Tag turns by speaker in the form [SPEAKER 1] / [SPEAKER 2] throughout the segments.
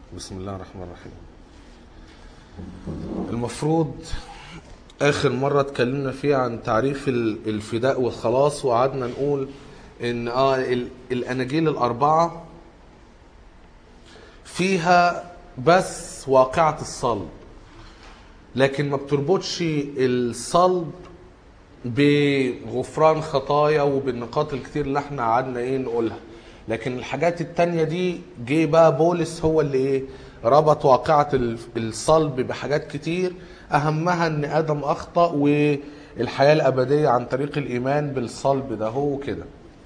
[SPEAKER 1] بسم الله الرحمن الرحيم. المفروض آخر مرة اتكلمنا فيها عن تعريف الفداء والخلاص، وقعدنا نقول إن الأناجيل الأربعة فيها بس واقعة الصلب، لكن ما بتربطش الصلب بغفران خطايا وبالنقاط الكتير اللي احنا قعدنا نقولها. لكن الحاجات التانية دي جه بقى بولس هو اللي ربط واقعة الصلب بحاجات كتير، اهمها ان ادم اخطأ والحياة الابدية عن طريق الايمان بالصلب ده هو كده.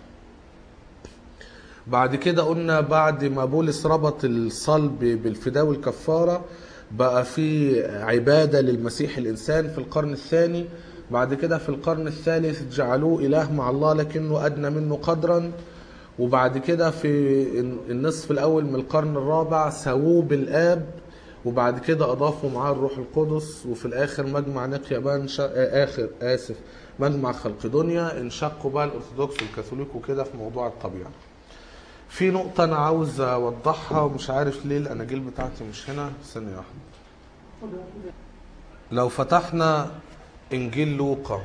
[SPEAKER 1] بعد كده قلنا بعد ما بولس ربط الصلب بالفداء والكفارة بقى في عبادة للمسيح الإنسان في القرن الثاني. بعد كده في القرن الثالث جعلوه إله مع الله لكنه أدنى منه قدرا. وبعد كده في النصف الأول من القرن الرابع سووه بالآب، وبعد كده أضافوا معاه الروح القدس. وفي الآخر مجمع نقيا مجمع خلقدونيا انشقوا بقى الأرثوذكس والكاثوليك وكده في موضوع الطبيعة. في نقطة أنا عاوز أوضحها ومش عارف ليه الأناجيل بتاعتي مش هنا. ثانية واحدة. لو فتحنا إنجيل لوقا،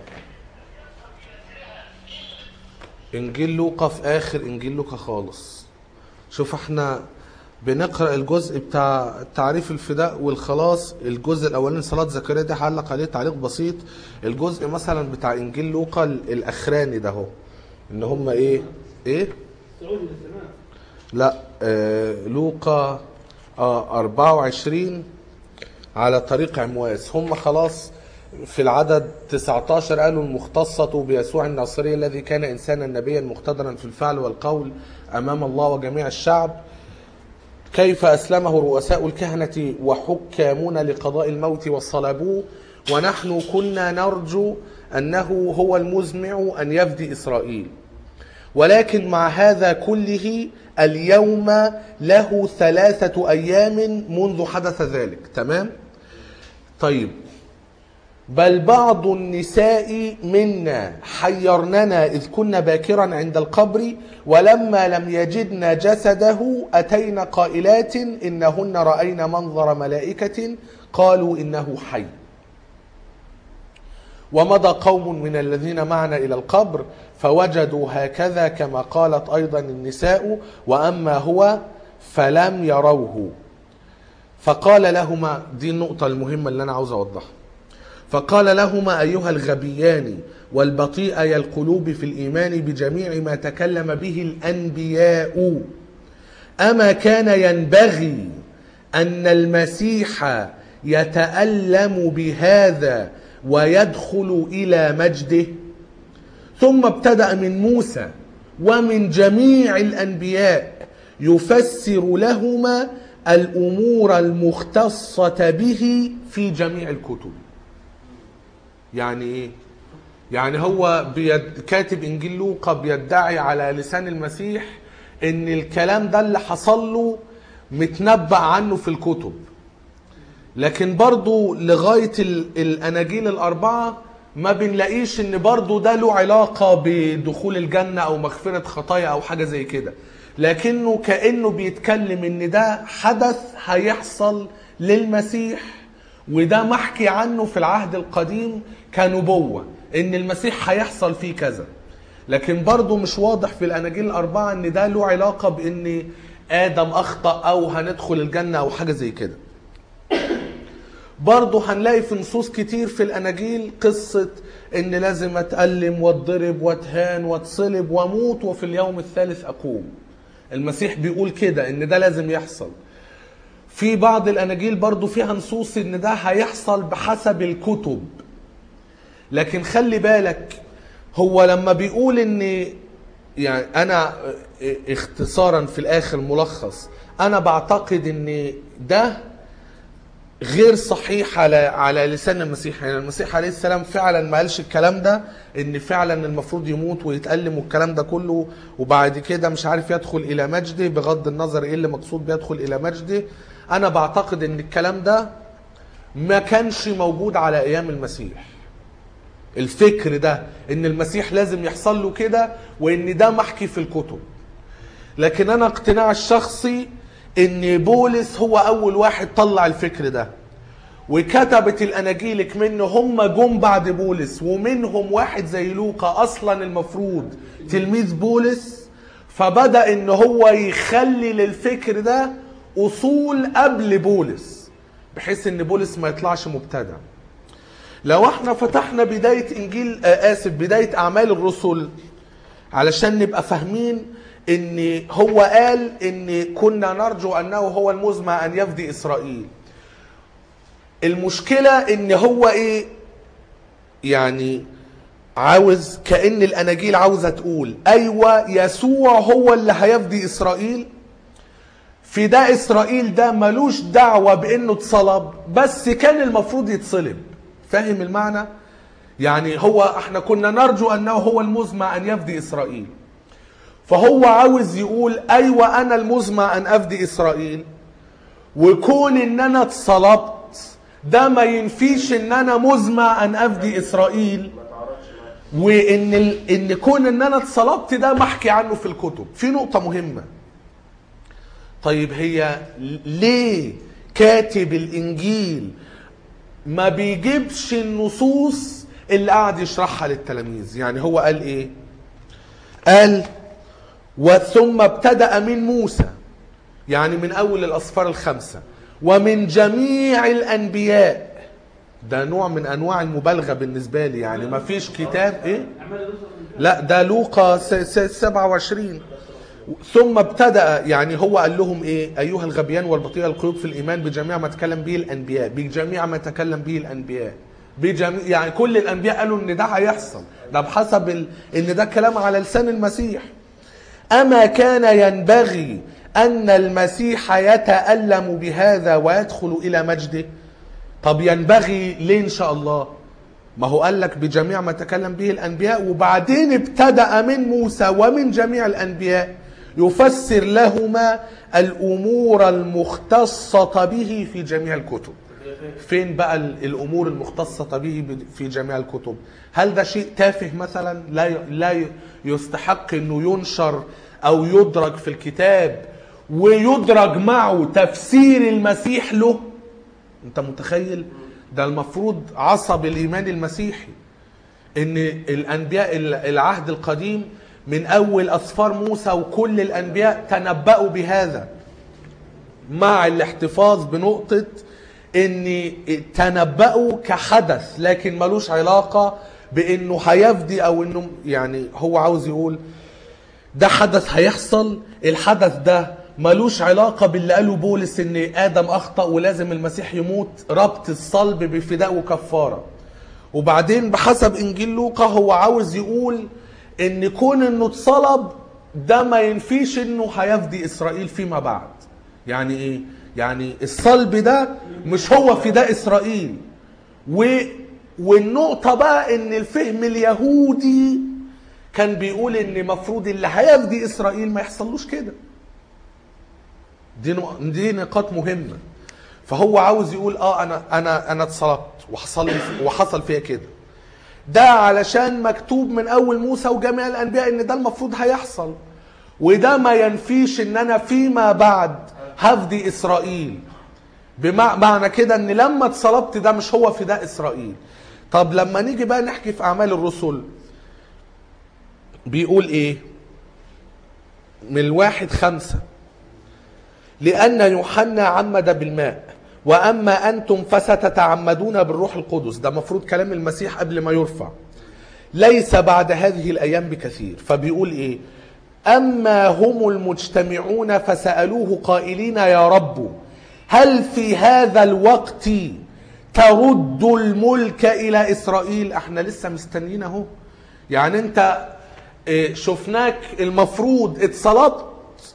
[SPEAKER 1] إنجيل لوقا في آخر إنجيل لوقا خالص، شوف احنا بنقرأ الجزء بتاع تعريف الفداء والخلاص. الجزء الأولاني صلاة زكريا ده هعلق عليه تعليق بسيط. الجزء مثلا بتاع إنجيل لوقا الأخراني ده هو إن هم إيه؟ لا لوقا 24 على طريق عمواس. هم خلاص في العدد 19 قالوا المختصة بيسوع الناصري الذي كان إنسانا نبيا مقتدرا في الفعل والقول أمام الله وجميع الشعب، كيف أسلمه رؤساء الكهنة وحكامون لقضاء الموت وصلبوه، ونحن كنا نرجو أنه هو المزمع أن يفدي إسرائيل، ولكن مع هذا كله اليوم له 3 أيام منذ حدث ذلك. تمام؟ طيب، بل بعض النساء منا حيرننا إذ كنا باكرا عند القبر، ولما لم يجدن جسده أتينا قائلات إنهن رأينا منظر ملائكة قالوا إنه حي. ومضى قوم من الذين معنا إلى القبر فوجدوا هكذا كما قالت أيضا النساء، وأما هو فلم يروه. فقال لهما، دي النقطة المهمة اللي أنا عاوز أوضحها، فقال لهما أيها الغبيان والبطيئي القلوب في الإيمان بجميع ما تكلم به الأنبياء، أما كان ينبغي أن المسيح يتألم بهذا ويدخل إلى مجده؟ ثم ابتدأ من موسى ومن جميع الأنبياء يفسر لهما الأمور المختصة به في جميع الكتب. يعني إيه؟ يعني هو كاتب إنجيل لوقا بيدعي على لسان المسيح إن الكلام ده اللي حصل له متنبأ عنه في الكتب، لكن برضو لغاية الأناجيل الأربعة ما بنلاقيش إن برضو ده له علاقة بدخول الجنة أو مغفرة خطايا أو حاجة زي كده، لكنه كأنه بيتكلم إن ده حدث هيحصل للمسيح، وده محكي عنه في العهد القديم كنبوة إن المسيح هيحصل فيه كذا. لكن برضو مش واضح في الأناجيل الأربعة إن ده له علاقة بإن آدم أخطأ أو هندخل الجنة أو حاجة زي كده. برضه هنلاقي في نصوص كتير في الأناجيل قصة إن لازم أتألم واتضرب واتهان واتصلب واموت وفي اليوم الثالث أقوم. المسيح بيقول كده إن ده لازم يحصل. في بعض الأناجيل برضه فيها نصوص إن ده هيحصل بحسب الكتب، لكن خلي بالك هو لما بيقول إن، يعني أنا اختصارا في الآخر ملخص، أنا بعتقد إن ده غير صحيح على لسان المسيح. يعني المسيح عليه السلام فعلا ما قالش الكلام ده، ان فعلا المفروض يموت ويتألم والكلام ده كله وبعد كده مش عارف يدخل الى مجده، بغض النظر ايه اللي مقصود بيدخل الى مجده. انا بعتقد ان الكلام ده ما كانش موجود على ايام المسيح. الفكر ده ان المسيح لازم يحصل له كده وان ده محكي في الكتب. لكن انا اقتناع الشخصي ان بولس هو اول واحد طلع الفكر ده، وكتبت الاناجيل منه هم جم بعد بولس، ومنهم واحد زي لوقا اصلا المفروض تلميذ بولس، فبدأ ان هو يخلي للفكر ده اصول قبل بولس، بحيث ان بولس ما يطلعش مبتدع. لو احنا فتحنا بداية اعمال الرسل علشان نبقى فاهمين ان هو قال ان كنا نرجو انه هو المزمع ان يفدي اسرائيل. المشكلة ان هو ايه يعني، عاوز كأن الاناجيل عاوزة تقول ايوه يسوع هو اللي هيفدي اسرائيل، في ده اسرائيل ده ملوش دعوة بانه اتصلب، بس كان المفروض يتصلب. فاهم المعنى؟ يعني هو احنا كنا نرجو انه هو المزمع ان يفدي اسرائيل، فهو عاوز يقول ايوه انا المزمع ان افدي اسرائيل، وكون ان انا اتصلبت ده ما ينفيش ان انا مزمع ان افدي اسرائيل، وان كون ان انا اتصلبت ده محكي عنه في الكتب. في نقطة مهمة، طيب هي ليه كاتب الانجيل ما بيجيبش النصوص اللي قاعد يشرحها للتلاميذ؟ يعني هو قال ايه؟ قال وثم ابتدأ من موسى، يعني من اول الاسفار الخمسة، ومن جميع الانبياء. ده نوع من انواع المبالغة بالنسبة لي، يعني ما فيش كتاب ايه؟ لا ده لوقا 27. ثم ابتدأ، يعني هو قال لهم ايه؟ ايها الغبيان والبطيء القلوب في الايمان بجميع ما تكلم به الانبياء، بجميع ما تكلم به الانبياء، يعني كل الانبياء قالوا ان ده هيحصل، ده بحسب ان ده كلام على لسان المسيح. اما كان ينبغي ان المسيح يتألم بهذا ويدخل الى مجده؟ طب ينبغي ليه ان شاء الله؟ ما هو قال لك بجميع ما تكلم به الانبياء، وبعدين ابتدأ من موسى ومن جميع الانبياء يفسر لهما الامور المختصة به في جميع الكتب. فين بقى الامور المختصة به في جميع الكتب؟ هل ده شيء تافه مثلا لا يستحق انه ينشر او يدرج في الكتاب ويدرج معه تفسير المسيح له؟ انت متخيل؟ ده المفروض عصب الايمان المسيحي ان الانبياء العهد القديم من اول اسفار موسى وكل الانبياء تنبأوا بهذا، مع الاحتفاظ بنقطة ان تنبأوا كحدث لكن ملوش علاقة بانه هيفدي، او انه يعني هو عاوز يقول ده حدث هيحصل، الحدث ده ملوش علاقة باللي قاله بولس ان ادم اخطأ ولازم المسيح يموت، ربط الصلب بفداء وكفارة. وبعدين بحسب انجيل لوقا هو عاوز يقول ان كون انه اتصلب ده ما ينفيش انه هيفدي اسرائيل فيما بعد. يعني ايه؟ يعني الصلب ده مش هو فداء اسرائيل. والنقطة بقى ان الفهم اليهودي كان بيقول ان مفروض اللي هيفدي اسرائيل ما يحصلوش كده. دي نقاط مهمة. فهو عاوز يقول انا اتصلبت وحصل فيها كده، ده علشان مكتوب من اول موسى وجميع الانبياء ان ده المفروض هيحصل، وده ما ينفيش ان انا فيما بعد هفدي اسرائيل. بمعنى كده ان لما اتصلبت ده مش هو فداء اسرائيل. طب لما نيجي بقى نحكي في اعمال الرسل بيقول ايه؟ من 1:5 لأن يوحنا عمد بالماء وأما أنتم فستتعمدون بالروح القدس. ده مفروض كلام المسيح قبل ما يرفع، ليس بعد هذه الأيام بكثير. فبيقول إيه؟ أما هم المجتمعون فسألوه قائلين يا رب هل في هذا الوقت ترد الملك إلى إسرائيل؟ احنا لسه مستنيين اهو. يعني انت شفناك المفروض اتصلبت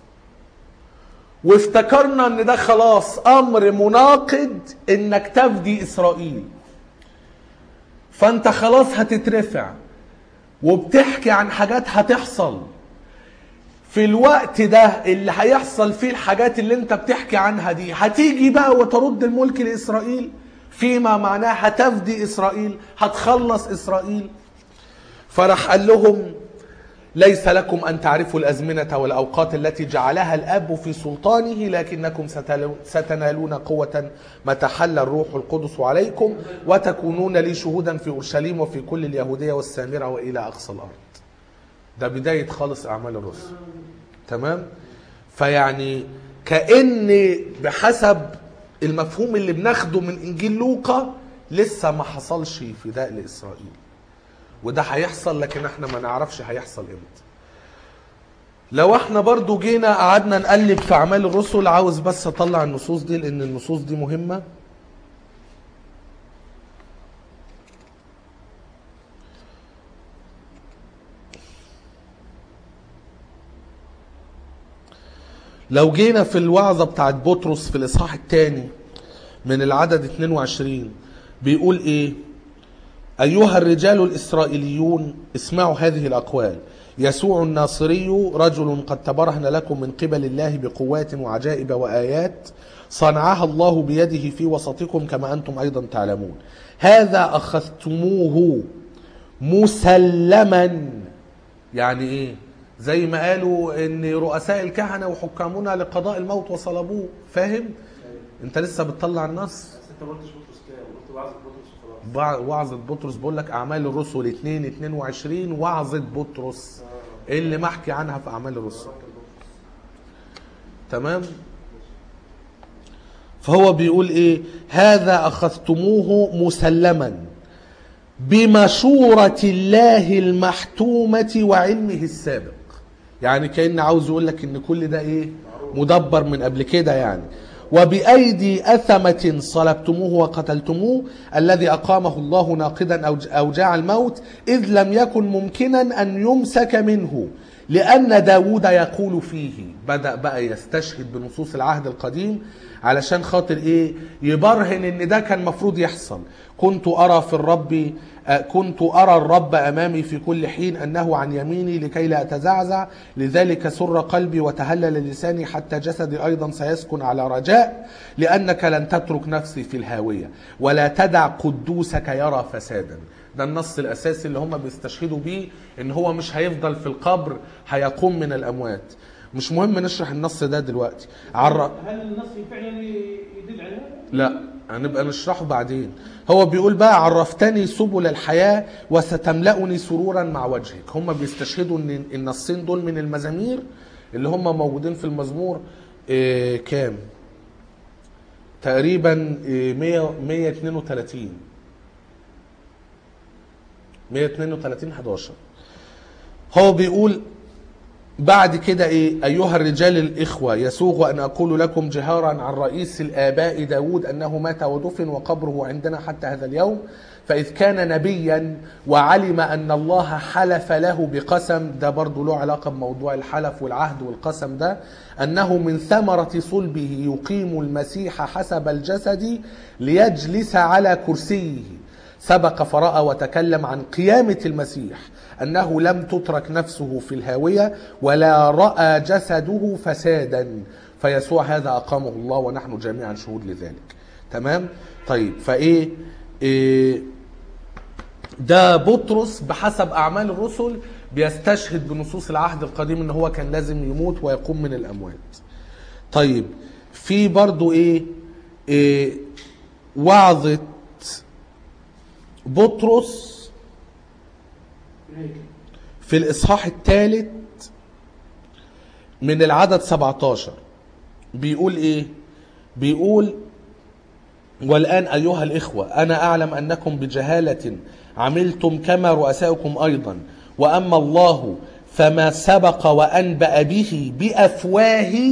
[SPEAKER 1] وافتكرنا ان ده خلاص امر مناقض انك تفدي اسرائيل، فانت خلاص هتترفع وبتحكي عن حاجات هتحصل في الوقت ده اللي هيحصل فيه الحاجات اللي انت بتحكي عنها دي، هتيجي بقى وترد الملك لإسرائيل فيما معناه هتفدي إسرائيل، هتخلص إسرائيل. فرح قال لهم ليس لكم أن تعرفوا الأزمنة والأوقات التي جعلها الآب في سلطانه، لكنكم ستنالون قوة متى حل الروح القدس عليكم وتكونون لي شهودا في أورشليم وفي كل اليهودية والسامرة وإلى أقصى الأرض. ده بداية خالص أعمال الرسل. تمام؟ فيعني كأن بحسب المفهوم اللي بناخده من إنجيل لوقا لسه ما حصلش فداء لإسرائيل، وده هيحصل لكن احنا ما نعرفش هيحصل امتى. لو احنا برضو جينا قعدنا نقلب في اعمال الرسل، عاوز بس اطلع النصوص دي لان النصوص دي مهمة. لو جينا في الوعظة بتاعت بطرس في الاصحاح الثاني من العدد 22 بيقول ايه؟ أيها الرجال الإسرائيليون اسمعوا هذه الأقوال. يسوع الناصري رجل قد تبرهن لكم من قبل الله بقوات وعجائب وآيات صنعها الله بيده في وسطكم كما أنتم أيضا تعلمون. هذا أخذتموه مسلما. يعني إيه؟ زي ما قالوا إن رؤساء الكهنة وحكامنا لقضاء الموت وصلبوه. فاهم؟ أنت لسه بتطلع النص. وعظة بطرس بقول لك أعمال الرسل 2:22 وعظة بطرس اللي محكي عنها في أعمال الرسل. تمام؟ فهو بيقول إيه؟ هذا أخذتموه مسلما بمشورة الله المحتومة وعلمه السابق. يعني كأن عاوز يقول لك إن كل ده إيه؟ مدبر من قبل كده يعني. وبأيدي أثمة صلبتموه وقتلتموه الذي أقامه الله ناقدا أوجاع الموت إذ لم يكن ممكنا أن يمسك منه لأن داود يقول فيه. بدأ بقى يستشهد بنصوص العهد القديم علشان خاطر إيه؟ يبرهن إن ده كان مفروض يحصل. كنت أرى الرب أمامي في كل حين أنه عن يميني لكي لا أتزعزع، لذلك سر قلبي وتهلل لساني حتى جسدي أيضا سيسكن على رجاء، لأنك لن تترك نفسي في الهاوية ولا تدع قدوسك يرى فسادا. ده النص الأساسي اللي هم بيستشهدوا بيه إن هو مش هيفضل في القبر، هيقوم من الأموات. مش مهم نشرح النص ده دلوقتي.
[SPEAKER 2] هل النص فعلا يدل على هذا؟
[SPEAKER 1] لا، هنبقى نشرحه بعدين. هو بيقول بقى عرفتني سبل الحياة وستملأني سرورا مع وجهك. هم بيستشهدوا ان النصين دول من المزامير اللي هم موجودين في المزمور كام تقريبا 132 11. هو بيقول بعد كده ايه؟ ايها الرجال الاخوة يسوغ ان اقول لكم جهارا عن رئيس الاباء داود انه مات ودفن وقبره عندنا حتى هذا اليوم، فاذ كان نبيا وعلم ان الله حلف له بقسم، ده برضو له علاقة بموضوع الحلف والعهد والقسم ده، انه من ثمرة صلبه يقيم المسيح حسب الجسد ليجلس على كرسيه، سبق فرأى وتكلم عن قيامة المسيح أنه لم تترك نفسه في الهاوية ولا رأى جسده فسادا، فيسوع هذا أقامه الله ونحن جميعا شهود لذلك. تمام؟ طيب فإيه ده بطرس بحسب أعمال الرسل بيستشهد بنصوص العهد القديم إن هو كان لازم يموت ويقوم من الأموات. طيب في برضو وعظة بطرس في الإصحاح الثالث من العدد 17 بيقول إيه؟ بيقول والآن أيها الإخوة أنا أعلم أنكم بجهالة عملتم كما رؤساؤكم أيضا، وأما الله فما سبق وأنبأ به بأفواه.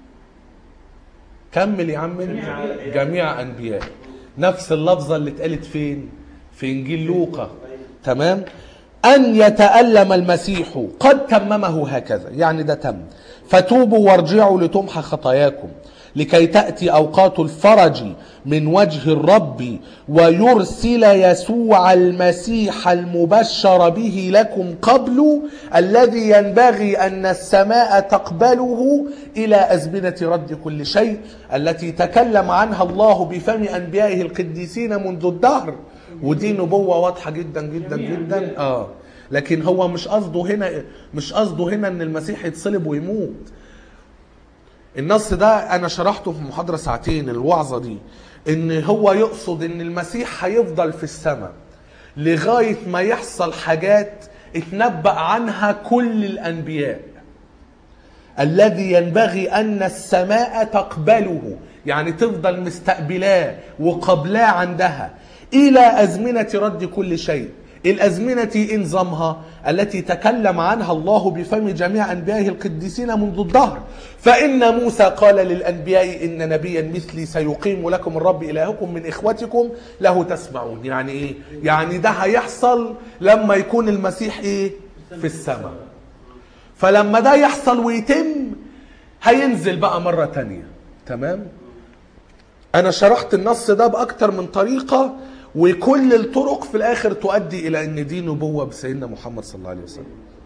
[SPEAKER 1] كمل يا عم. جميع أنبياء. نفس اللفظة اللي اتقالت فين؟ في إنجيل لوقا. تمام؟ أن يتألم المسيح قد تممه هكذا، يعني ده تم. فتوبوا وارجعوا لتمحى خطاياكم لكي تأتي أوقات الفرج من وجه الرب ويرسل يسوع المسيح المبشر به لكم قبل، الذي ينبغي أن السماء تقبله إلى أزمنة رد كل شيء التي تكلم عنها الله بفم أنبيائه القديسين منذ الدهر. ودي نبوة واضحة جدا جدا جدا. لكن هو مش قصده هنا ان المسيح يتصلب ويموت. النص ده انا شرحته في محاضرة ساعتين الوعظة دي، ان هو يقصد ان المسيح هيفضل في السماء لغاية ما يحصل حاجات اتنبأ عنها كل الانبياء، الذي ينبغي ان السماء تقبله، يعني تفضل مستقبلاه وقبلاه عندها الى ازمنة رد كل شيء. الازمنة انظمها التي تكلم عنها الله بفم جميع انبيائه القديسين منذ الدهر. فان موسى قال للانبياء ان نبيا مثلي سيقيم لكم الرب الهكم من اخوتكم له تسمعون. يعني ايه؟ يعني ده هيحصل لما يكون المسيح ايه؟ في السماء. فلما ده يحصل ويتم هينزل بقى مرة تانية. تمام؟ انا شرحت النص ده باكتر من طريقة، وكل الطرق في الاخر تؤدي الى ان دي نبوة بسيدنا محمد صلى الله عليه وسلم.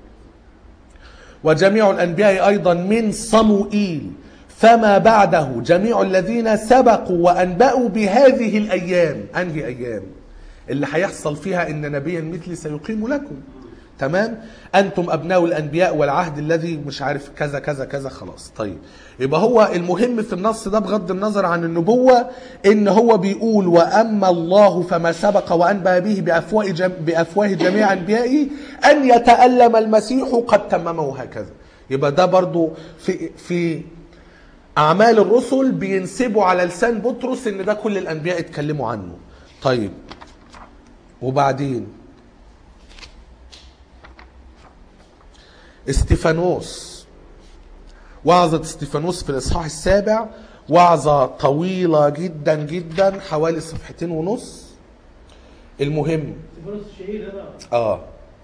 [SPEAKER 1] وجميع الانبياء ايضا من صموئيل فما بعده جميع الذين سبقوا وانبأوا بهذه الايام. انهي ايام؟ اللي هيحصل فيها ان نبيا مثلي سيقيم لكم. تمام؟ انتم ابناء الانبياء والعهد الذي مش عارف كذا كذا كذا. خلاص. طيب يبقى هو المهم في النص ده بغض النظر عن النبوة ان هو بيقول واما الله فما سبق وانبأ به بافواه جميع انبيائه ان يتألم المسيح قد تممه هكذا. يبقى ده برضو في اعمال الرسل بينسبوا على لسان بطرس ان ده كل الانبياء اتكلموا عنه. طيب وبعدين استيفانوس، وعظة استيفانوس في الإصحاح 7 وعظة طويلة جدا جدا حوالي 1.5 صفحة. المهم
[SPEAKER 2] استيفانوس الشهير هذا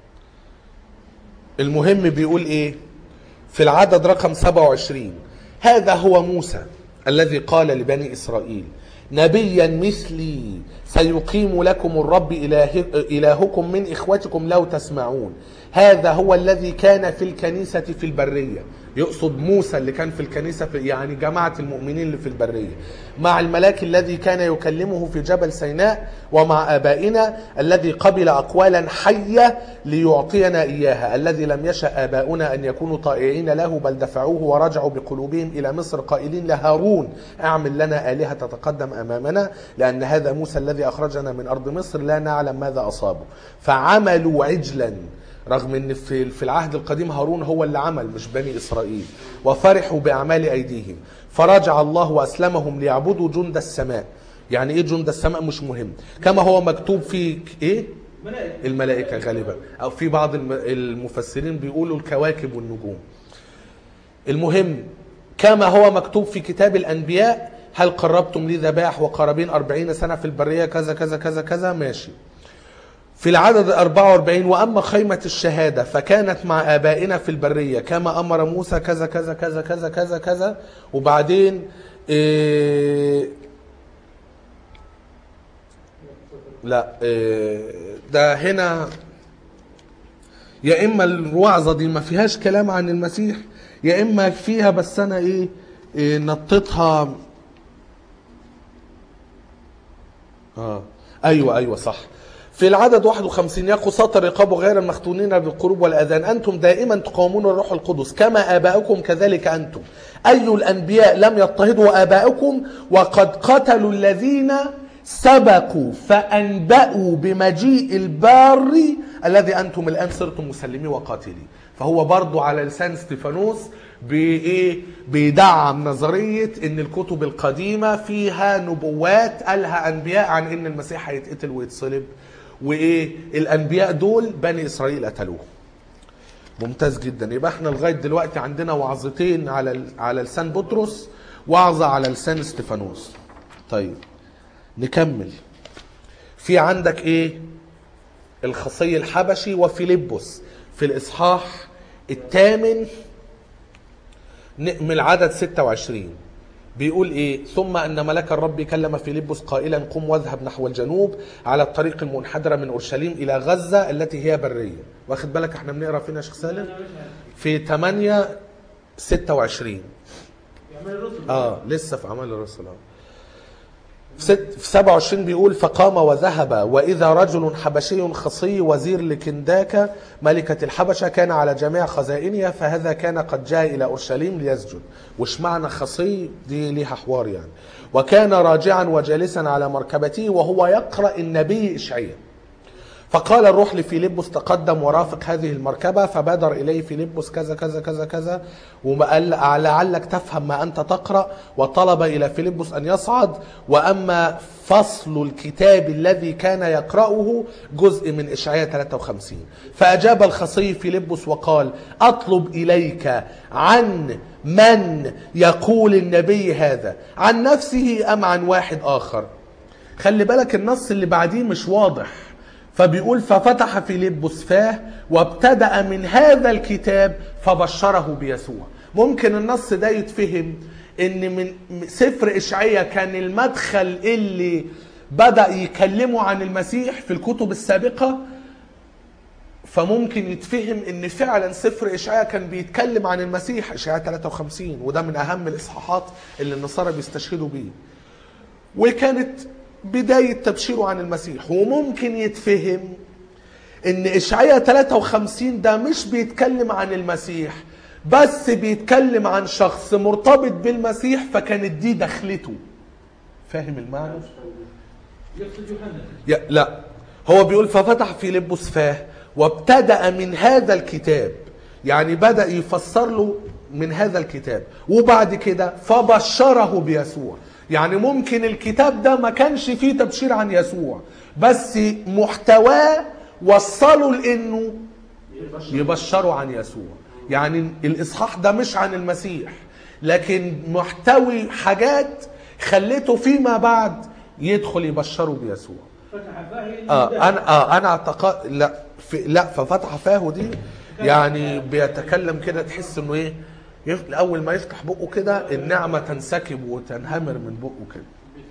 [SPEAKER 1] المهم بيقول ايه في العدد رقم 27: هذا هو موسى الذي قال لبني إسرائيل نبيا مثلي سيقيم لكم الرب إلهكم من إخوتكم لو تسمعون. هذا هو الذي كان في الكنيسة في البرية. يقصد موسى اللي كان في الكنيسة يعني جماعة المؤمنين اللي في البرية، مع الملاك الذي كان يكلمه في جبل سيناء، ومع آبائنا الذي قبل أقوالا حية ليعطينا إياها، الذي لم يشأ آباؤنا أن يكونوا طائعين له بل دفعوه ورجعوا بقلوبهم إلى مصر قائلين لهارون اعمل لنا آلهة تتقدم أمامنا، لأن هذا موسى الذي أخرجنا من أرض مصر لا نعلم ماذا أصابه. فعملوا عجلا، رغم ان في العهد القديم هارون هو اللي عمل مش بني اسرائيل، وفرحوا باعمال ايديهم، فرجع الله واسلمهم ليعبدوا جند السماء. يعني ايه جند السماء؟ مش مهم. كما هو مكتوب في ايه؟ الملائكة غالبا، او في بعض المفسرين بيقولوا الكواكب والنجوم. المهم كما هو مكتوب في كتاب الانبياء: هل قربتم لي ذبائح وقرابين 40 سنة في البرية كذا كذا كذا كذا. ماشي. في العدد 44: وأما خيمة الشهادة فكانت مع آبائنا في البرية كما أمر موسى كذا كذا كذا كذا كذا كذا. وبعدين ده هنا يا إما الوعظة دي ما فيهاش كلام عن المسيح، يا إما فيها بس أنا نطتها. أيوة صح. في العدد 51: يا قساط الرقاب غير المختونين بالقلوب والأذان، أنتم دائما تقاومون الروح القدس كما آباؤكم كذلك أنتم. أي الأنبياء لم يضطهدوا آباؤكم وقد قتلوا الذين سبقوا فأنبأوا بمجيء البار الذي أنتم الآن صرتم مسلمين وقاتلين. فهو برضو على لسان استيفانوس بيدعم نظرية ان الكتب القديمة فيها نبوات قالها انبياء عن ان المسيح هيتقتل ويتصلب، الانبياء دول بني اسرائيل قتلوه. ممتاز جدا. يبقى احنا لغاية دلوقتي عندنا وعظتين على لسان بطرس، وعظة على لسان استيفانوس. طيب نكمل. في عندك الخصي الحبشي وفيلبس في الاصحاح 8 من العدد 26 بيقول ثم أن ملك الرب كلم فيلبس قائلا قم واذهب نحو الجنوب على الطريق المنحدرة من أورشليم إلى غزة التي هي برية. واخد بالك احنا بنقرأ فينا شيخ سالم في 8:26. لسه في أعمال الرسل. في 27 بيقول فقام وذهب وإذا رجل حبشي خصي وزير لكنداكة ملكة الحبشة كان على جميع خزائنها فهذا كان قد جاء إلى أورشليم ليسجد. وش معنى خصي دي ليها حوار يعني. وكان راجعا وجالسا على مركبته وهو يقرأ النبي إشعياء فقال الروح لفيلبس تقدم ورافق هذه المركبة فبادر إليه فيلبس كذا كذا كذا كذا وقال لعلك تفهم ما أنت تقرأ وطلب إلى فيلبس أن يصعد. وأما فصل الكتاب الذي كان يقرأه جزء من إشعياء 53 فأجاب الخصي فيلبس وقال أطلب إليك عن من يقول النبي هذا عن نفسه أم عن واحد آخر. خلي بالك النص اللي بعديه مش واضح فبيقول ففتح فيلبس فاه وابتدأ من هذا الكتاب فبشره بيسوع. ممكن النص ده يتفهم ان من سفر إشعياء كان المدخل اللي بدأ يكلموا عن المسيح في الكتب السابقة فممكن يتفهم ان فعلا سفر إشعياء كان بيتكلم عن المسيح إشعياء 53 وده من اهم الاصحاحات اللي النصارى بيستشهدوا بيه وكانت بداية تبشيره عن المسيح. وممكن يتفهم ان إشعياء 53 ده مش بيتكلم عن المسيح بس بيتكلم عن شخص مرتبط بالمسيح فكانت دي دخلته. فاهم المعنى؟
[SPEAKER 2] يقصد يوحنا
[SPEAKER 1] لا هو بيقول ففتح فيلبس فاه وابتدأ من هذا الكتاب يعني بدأ يفسر له من هذا الكتاب وبعد كده فبشره بيسوع. يعني ممكن الكتاب ده ما كانش فيه تبشير عن يسوع بس محتواه وصلوا لانه يبشروا عن يسوع. يعني الاصحاح ده مش عن المسيح لكن محتوي حاجات خلته فيما بعد يدخل يبشروا بيسوع.
[SPEAKER 2] فتح فاه
[SPEAKER 1] انا اعتقد لا ففتح فاه دي يعني بيتكلم كده تحس انه ايه اول ما يفتح بقه كده النعمه تنسكب وتنهمر من بقه كده.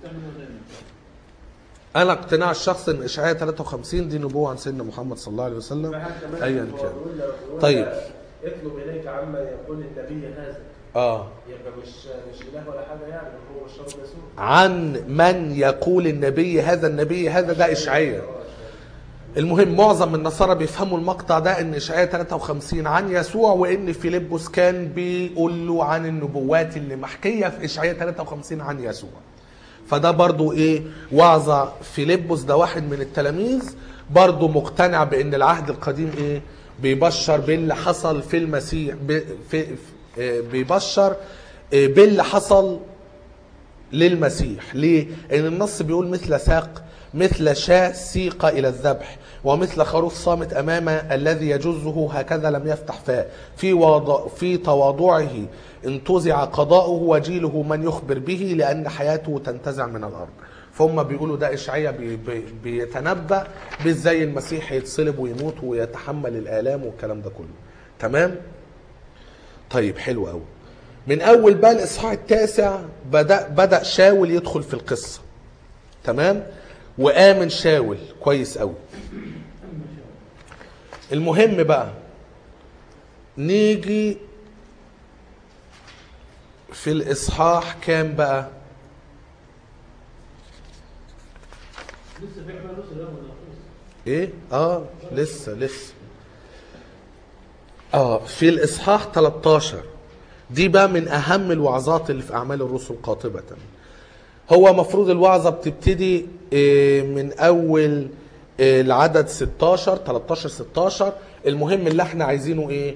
[SPEAKER 1] انا اقتناع الشخص ان إشعياء 53 دي نبوه عن سيدنا محمد صلى الله عليه وسلم ايا كان. طيب
[SPEAKER 3] اطلب اليك عما يقول النبي هذا يبقى مش اله ولا حاجه يعني هو بشر يسوع.
[SPEAKER 1] عن من يقول النبي هذا النبي هذا ده إشعياء. المهم معظم النصارى بيفهموا المقطع ده ان إشعياء 53 عن يسوع وان فيلبس كان بيقول له عن النبوات اللي محكيه في إشعياء 53 عن يسوع. فده برضو ايه وعظة فيلبس ده واحد من التلاميذ برضو مقتنع بان العهد القديم ايه بيبشر باللي حصل في المسيح بيبشر باللي حصل للمسيح. ليه؟ ان النص بيقول مثل شاة سيق الى الذبح ومثل خروف صامت امامه الذي يجزه هكذا لم يفتح فاه في تواضعه انتزع قضاؤه وجيله من يخبر به لان حياته تنتزع من الارض. فهم بيقولوا ده إشعياء بيتنبأ بازاي المسيح يتصلب ويموت ويتحمل الآلام والكلام ده كله. تمام؟ طيب حلو قوي. من اول بقى الاصحاح التاسع بدأ شاول يدخل في القصة. تمام؟ وآمن شاول كويس قوي. المهم بقى نيجي في الإصحاح كام بقى؟ ايه لسه في الإصحاح 13 دي بقى من أهم الوعظات اللي في أعمال الرسل قاطبة. هو مفروض الوعظة بتبتدي من أول العدد 13-16. المهم اللي احنا عايزينه ايه؟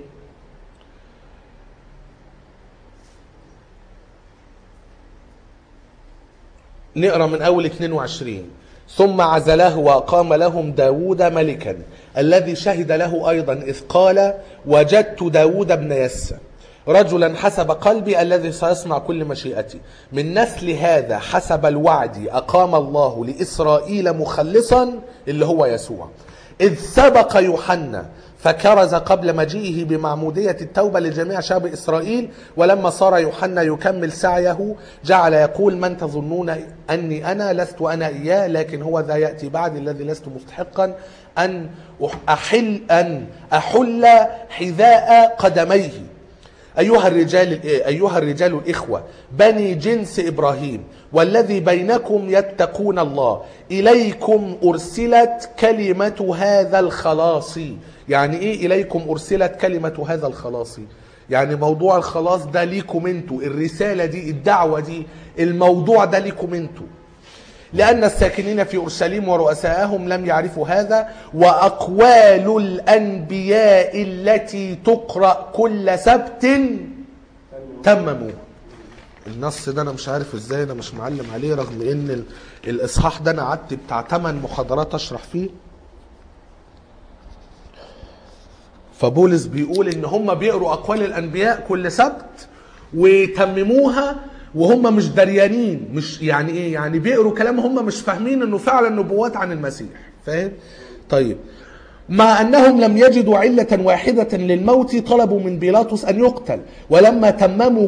[SPEAKER 1] نقرأ من أول 22. ثم عزله وأقام لهم داود ملكا الذي شهد له أيضا إذ قال وجدت داود بن يسى رجلا حسب قلبي الذي سيصنع كل مشيئتي. من نسل هذا حسب الوعد أقام الله لإسرائيل مخلصا اللي هو يسوع إذ سبق يوحنا فكرز قبل مجيئه بمعمودية التوبة لجميع شعب إسرائيل. ولما صار يوحنا يكمل سعيه جعل يقول من تظنون أني أنا لست أنا إياه لكن هو ذا يأتي بعد الذي لست مستحقا أن أحل حذاء قدميه. أيها الرجال الإخوة بني جنس إبراهيم والذي بينكم يتقون الله إليكم أرسلت كلمة هذا الخلاص. يعني إيه إليكم أرسلت كلمة هذا الخلاص؟ يعني موضوع الخلاص ده ليكم انتوا، الرسالة دي، الدعوة دي، الموضوع ده ليكم انتوا، لأن الساكنين في أورشليم ورؤساءهم لم يعرفوا هذا، وأقوال الأنبياء التي تقرأ كل سبت تمموا. النص ده أنا مش عارف إزاي أنا مش معلم عليه، رغم إن الإصحاح ده أنا قعدت بتاع 8 محاضرات أشرح فيه. فبولس بيقول إن هم بيقروا أقوال الأنبياء كل سبت ويتمموها وهم مش دريانين، مش يعني ايه، يعني بيقروا كلام هم مش فاهمين انه فعلا نبوات عن المسيح، فاهم؟ طيب، مع انهم لم يجدوا علة واحدة للموت طلبوا من بيلاطس ان يقتل، ولما تمموا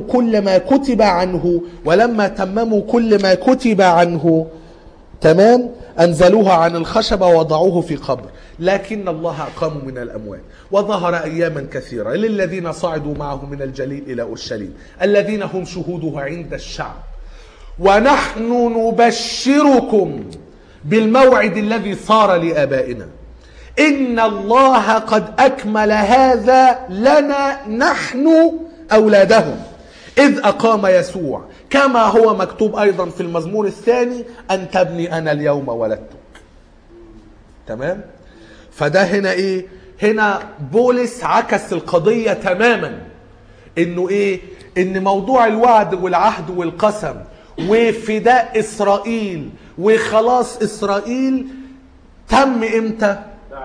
[SPEAKER 1] كل ما كتب عنه تمام انزلوها عن الخشبة ووضعوه في قبر، لكن الله أقامه من الأموات وظهر أياما كثيرة للذين صعدوا معه من الجليل إلى أورشليم الذين هم شهوده عند الشعب، ونحن نبشركم بالموعد الذي صار لآبائنا إن الله قد أكمل هذا لنا نحن أولادهم إذ أقام يسوع، كما هو مكتوب أيضا في المزمور الثاني أن تبني أنا اليوم ولدتك. تمام؟ فده هنا ايه؟ هنا بولس عكس القضية تماما، انه ايه؟ ان موضوع الوعد والعهد والقسم وفداء اسرائيل وخلاص اسرائيل تم امتى؟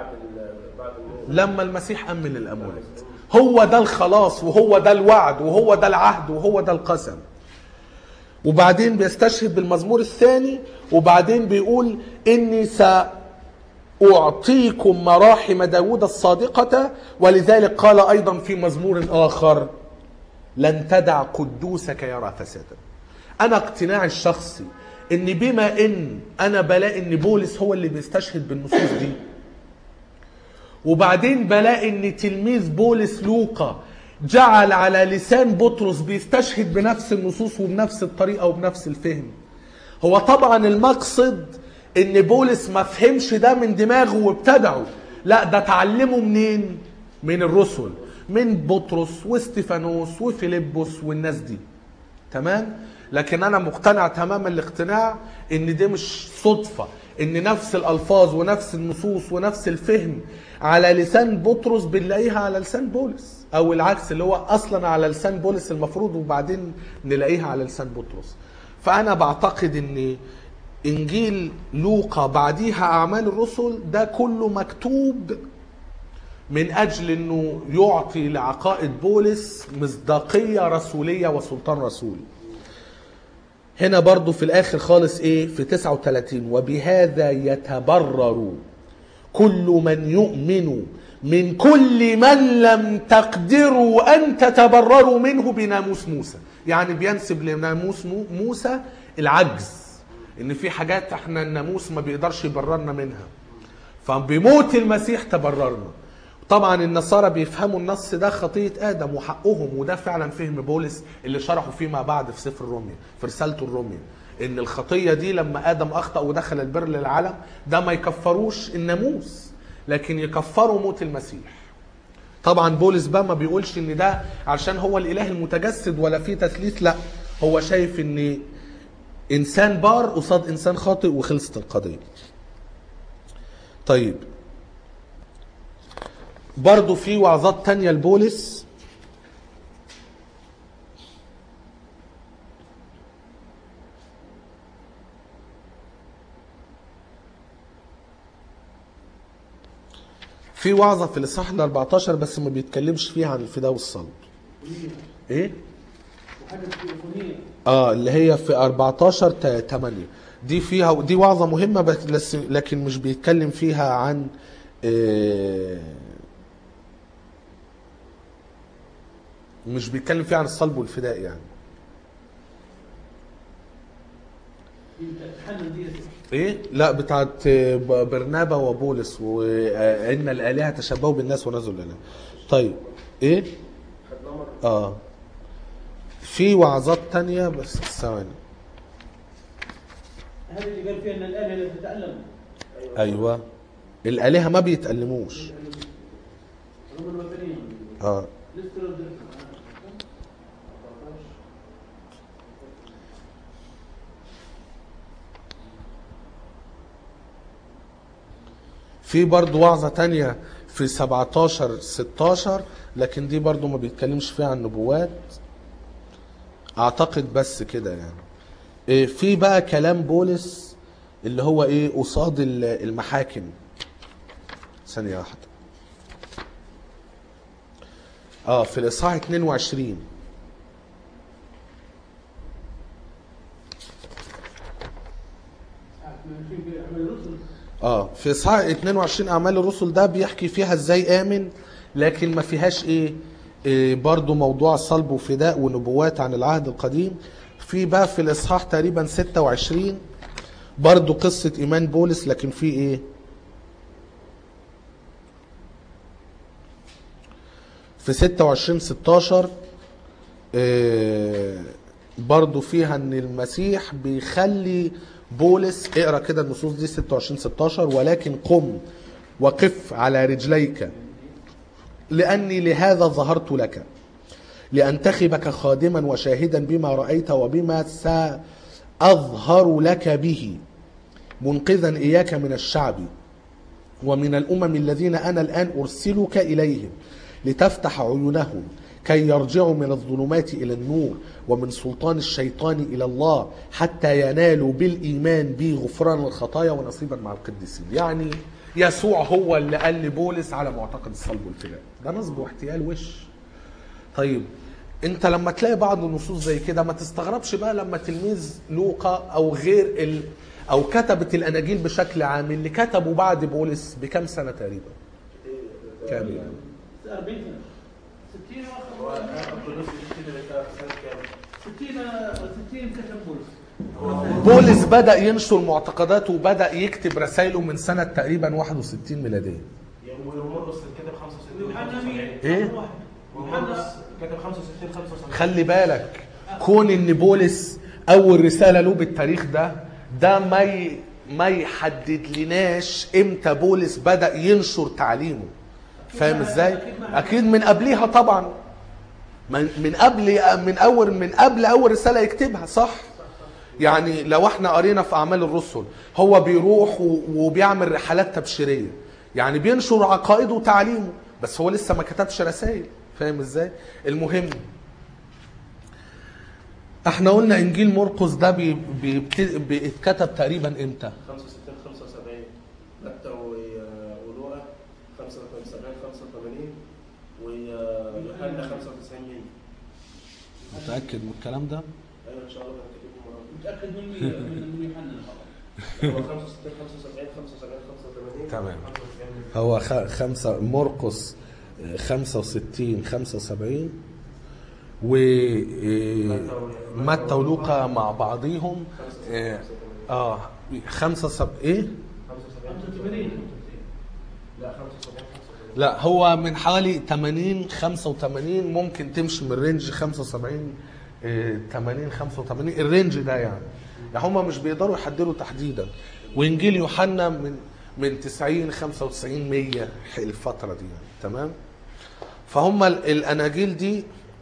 [SPEAKER 1] لما المسيح قام من الاموات. هو ده الخلاص وهو ده الوعد وهو ده العهد وهو ده القسم. وبعدين بيستشهد بالمزمور الثاني، وبعدين بيقول اني أعطيكم مراحم داود الصادقة، ولذلك قال أيضا في مزمور آخر لن تدع قدوسك يرى فسادا. أنا اقتناعي الشخصي إن بما إن أنا بلاقي إن بولس هو اللي بيستشهد بالنصوص دي، وبعدين بلاقي إن تلميذ بولس لوقا جعل على لسان بطرس بيستشهد بنفس النصوص وبنفس الطريقة وبنفس الفهم، هو طبعا المقصد ان بولس ما فهمش ده من دماغه وابتدعه، لا ده تعلمه منين؟ من الرسل، من بطرس واستفانوس وفيلبس والناس دي. تمام؟ لكن انا مقتنع تماما الاقتناع ان ده مش صدفة، ان نفس الالفاظ ونفس النصوص ونفس الفهم على لسان بطرس بنلاقيها على لسان بولس، او العكس اللي هو اصلا على لسان بولس المفروض وبعدين نلاقيها على لسان بطرس. فانا بعتقد ان إنجيل لوقا بعديها أعمال الرسل ده كله مكتوب من أجل أنه يعطي لعقائد بولس مصداقية رسولية وسلطان رسولي. هنا برضو في الآخر خالص إيه؟ في 39 وبهذا يتبرر كل من يؤمن من كل من لم تقدروا أن تتبرروا منه بناموس موسى. يعني بينسب لناموس موسى العجز، ان في حاجات احنا الناموس ما بيقدرش يبررنا منها، فبموت المسيح تبررنا. طبعا النصارى بيفهموا النص ده خطية آدم وحقهم، وده فعلا فهم بولس اللي شرحوا فيما بعد في سفر الرومية في رسالته الرومية، ان الخطية دي لما آدم أخطأ ودخل البر للعالم ده ما يكفروش الناموس، لكن يكفروا موت المسيح. طبعا بولس بقى ما بيقولش ان ده عشان هو الإله المتجسد ولا فيه تثليث، لا، هو شايف ان إنسان بار قصاد إنسان خاطئ وخلصت القضية. طيب، برضو في وعظات تانية لبولس في وعظة في الإصحاح 14 بس ما بيتكلمش فيها عن الفداء والصلب. ايه؟ اللي هي في 14/8 دي فيها، دي وعظة مهمة بس لكن مش بيتكلم فيها عن مش بيتكلم فيها عن الصلب والفداء يعني. ايه؟ لا، بتاعت برنابا وبولس وان الالهه تشبهوا بالناس ونزلوا الالهه. طيب ايه؟ في وعظات تانية بس ثواني.
[SPEAKER 2] هذه اللي قال فيها ان الآلهة لا تتألم.
[SPEAKER 1] ايوه الآلهة ما بيتألموش.
[SPEAKER 2] هم الوثنيين.
[SPEAKER 1] في برضو وعظة تانية في 17-16 لكن دي برضو ما بيتكلمش فيها عن النبوات اعتقد بس كده يعني. في بقى كلام بولس اللي هو ايه قصاد المحاكم. ثانية واحدة. في الإصحاح 22 في إصحاح 22 أعمال الرسل ده بيحكي فيها ازاي آمن لكن ما فيهاش برضو موضوع صلب وفداء ونبوات عن العهد القديم. في بقى في الإصحاح تقريبا 26 برضو قصة إيمان بولس لكن في في 26-16 برضو فيها ان المسيح بيخلي بولس اقرا كده النصوص دي 26-16 ولكن قم وقف على رجليك لاني لهذا ظهرت لك لانتخبك خادما وشاهدا بما رايت وبما ساظهر لك به منقذا اياك من الشعب ومن الامم الذين انا الان ارسلك اليهم لتفتح عيونهم كي يرجعوا من الظلمات إلى النور ومن سلطان الشيطان إلى الله حتى ينالوا بالإيمان بي غفران الخطايا ونصيبا مع القديسين. يعني يسوع هو اللي قال لبولس على معتقد الصلب والفداء. ده نصب واحتيال وش. طيب انت لما تلاقي بعض النصوص زي كده ما تستغربش بقى لما تلميذ لوقا او غير او كتبت الاناجيل بشكل عام اللي كتبوا بعد بولس بكم سنة تقريبا؟ كام يعني؟
[SPEAKER 2] 40 سنة 60 60 كتب
[SPEAKER 1] بولس بدأ ينشر معتقداته وبدأ يكتب رسائله من سنة تقريبا 61 ميلادية.
[SPEAKER 3] ومرقس كتب 65
[SPEAKER 1] ايه؟
[SPEAKER 3] ومرقس كتب 65
[SPEAKER 1] خلي بالك كون ان بولس اول رسالة له بالتاريخ ده ما يحدد لناش امتى بولس بدأ ينشر تعليمه. فاهم ازاي؟ اكيد من قبلها طبعا من قبل اول رساله يكتبها صح. يعني لو احنا قرينا في اعمال الرسل هو بيروح وبيعمل رحلات تبشيريه يعني بينشر عقائده وتعليمه بس هو لسه ما كتبش رسائل. فاهم ازاي؟ المهم احنا قلنا انجيل مرقس ده بيتكتب تقريبا امتى؟
[SPEAKER 3] 65 75 متى ولوقا 75 85 ويوحنا 95.
[SPEAKER 1] متأكد من الكلام ده؟
[SPEAKER 3] ايوه ان شاء الله
[SPEAKER 2] متأكد من يوحنا
[SPEAKER 3] هو 65 75 75 85
[SPEAKER 1] تمام. هو مرقس 65 75 ومتى ولوقا مع بعضيهم 85 لا هو من حوالي 80 85 ممكن تمشي من رينج 75 80 85 الرينج ده يعني هم مش بيقدروا يحددوا تحديدا. وانجيل يوحنا من 90 95 100 الفتره دي يعني. تمام. فهم الاناجيل دي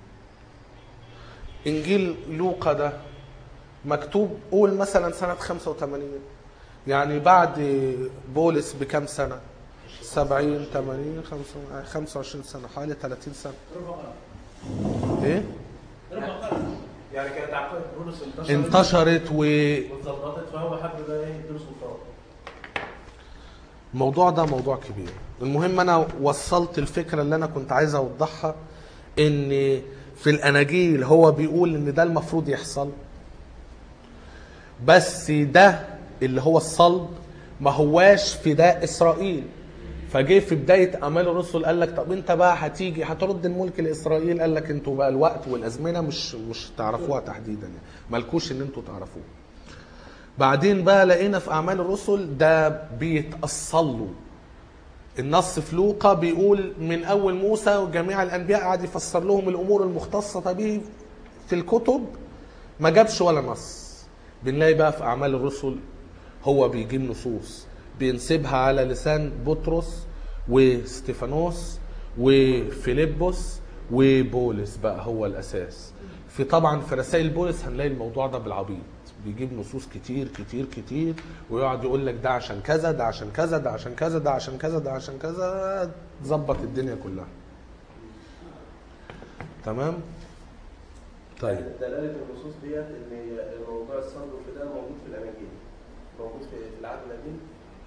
[SPEAKER 1] انجيل لوقا ده مكتوب قول مثلا سنه 85 يعني بعد بولس بكم سنه؟ 70 80 25 سنه حوالي 30 سنه. ايه؟
[SPEAKER 3] يعني كانت عقائد بولس
[SPEAKER 1] انتشرت
[SPEAKER 3] واتظبطت فهو حب بقى يدرس وفاق.
[SPEAKER 1] الموضوع ده موضوع كبير. المهم انا وصلت الفكره اللي انا كنت عايز اوضحها ان في الاناجيل هو بيقول ان ده المفروض يحصل بس ده اللي هو الصلب ما هواش فداء اسرائيل. فجه في بدايه اعمال الرسل قال لك طب انت بقى هتيجي هترد الملك لاسرائيل. قال لك انتوا بقى الوقت والازمنه مش تعرفوها تحديدا يعني. مالكوش ان انتوا تعرفوها. بعدين بقى لقينا في اعمال الرسل ده بيتأصلوا. النص في لوقا بيقول من اول موسى وجميع الانبياء قاعد يفسر لهم الامور المختصه به في الكتب ما جابش ولا نص. بنلاقي بقى في أعمال الرسل هو بيجيب نصوص بينسبها على لسان بطرس وستيفانوس وفيليبوس وبولس بقى هو الأساس. في طبعا في رسائل بولس هنلاقي الموضوع ده بالعبيط، بيجيب نصوص كتير كتير كتير ويقعد يقول لك ده عشان كذا، ده عشان كذا، ده عشان كذا، ده عشان كذا، ده عشان كذا، تظبط الدنيا كلها. تمام؟ طيب
[SPEAKER 3] دلالة النصوص ديت ان موضوع الصلب وكده موجود في الاناجيل، موجود في العهد القديم.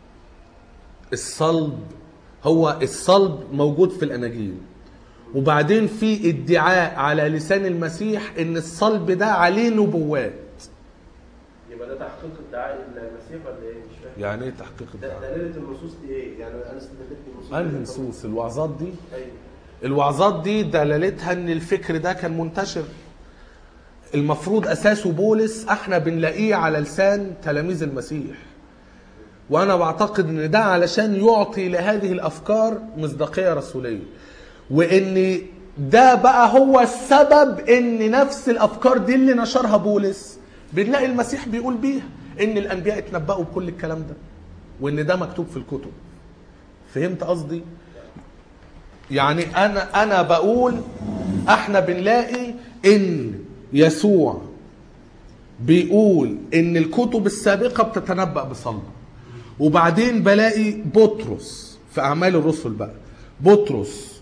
[SPEAKER 1] الصلب، هو الصلب موجود في الاناجيل، وبعدين في ادعاء على لسان المسيح ان الصلب ده عليه نبوات.
[SPEAKER 3] يبقى ده تحقيق ادعاء المسيح ولا ايه؟ مش فاهم.
[SPEAKER 1] يعني ايه تحقيق ادعاء؟
[SPEAKER 3] دلالة النصوص دي ايه؟ يعني انا استدلت بالنصوص.
[SPEAKER 1] انهي نصوص؟ الوعظات دي؟
[SPEAKER 3] ايوه.
[SPEAKER 1] الوعظات دي دلالتها ان الفكر ده كان منتشر. المفروض اساسه بولس، احنا بنلاقيه على لسان تلاميذ المسيح. وانا بعتقد ان ده علشان يعطي لهذه الافكار مصداقية رسولية، وان ده بقى هو السبب ان نفس الافكار دي اللي نشرها بولس بنلاقي المسيح بيقول بيها ان الانبياء اتنبأوا بكل الكلام ده، وان ده مكتوب في الكتب. فهمت قصدي؟ يعني انا بقول احنا بنلاقي ان يسوع بيقول ان الكتب السابقة بتتنبأ بصلبه، وبعدين بلاقي بطرس في اعمال الرسل بقى، بطرس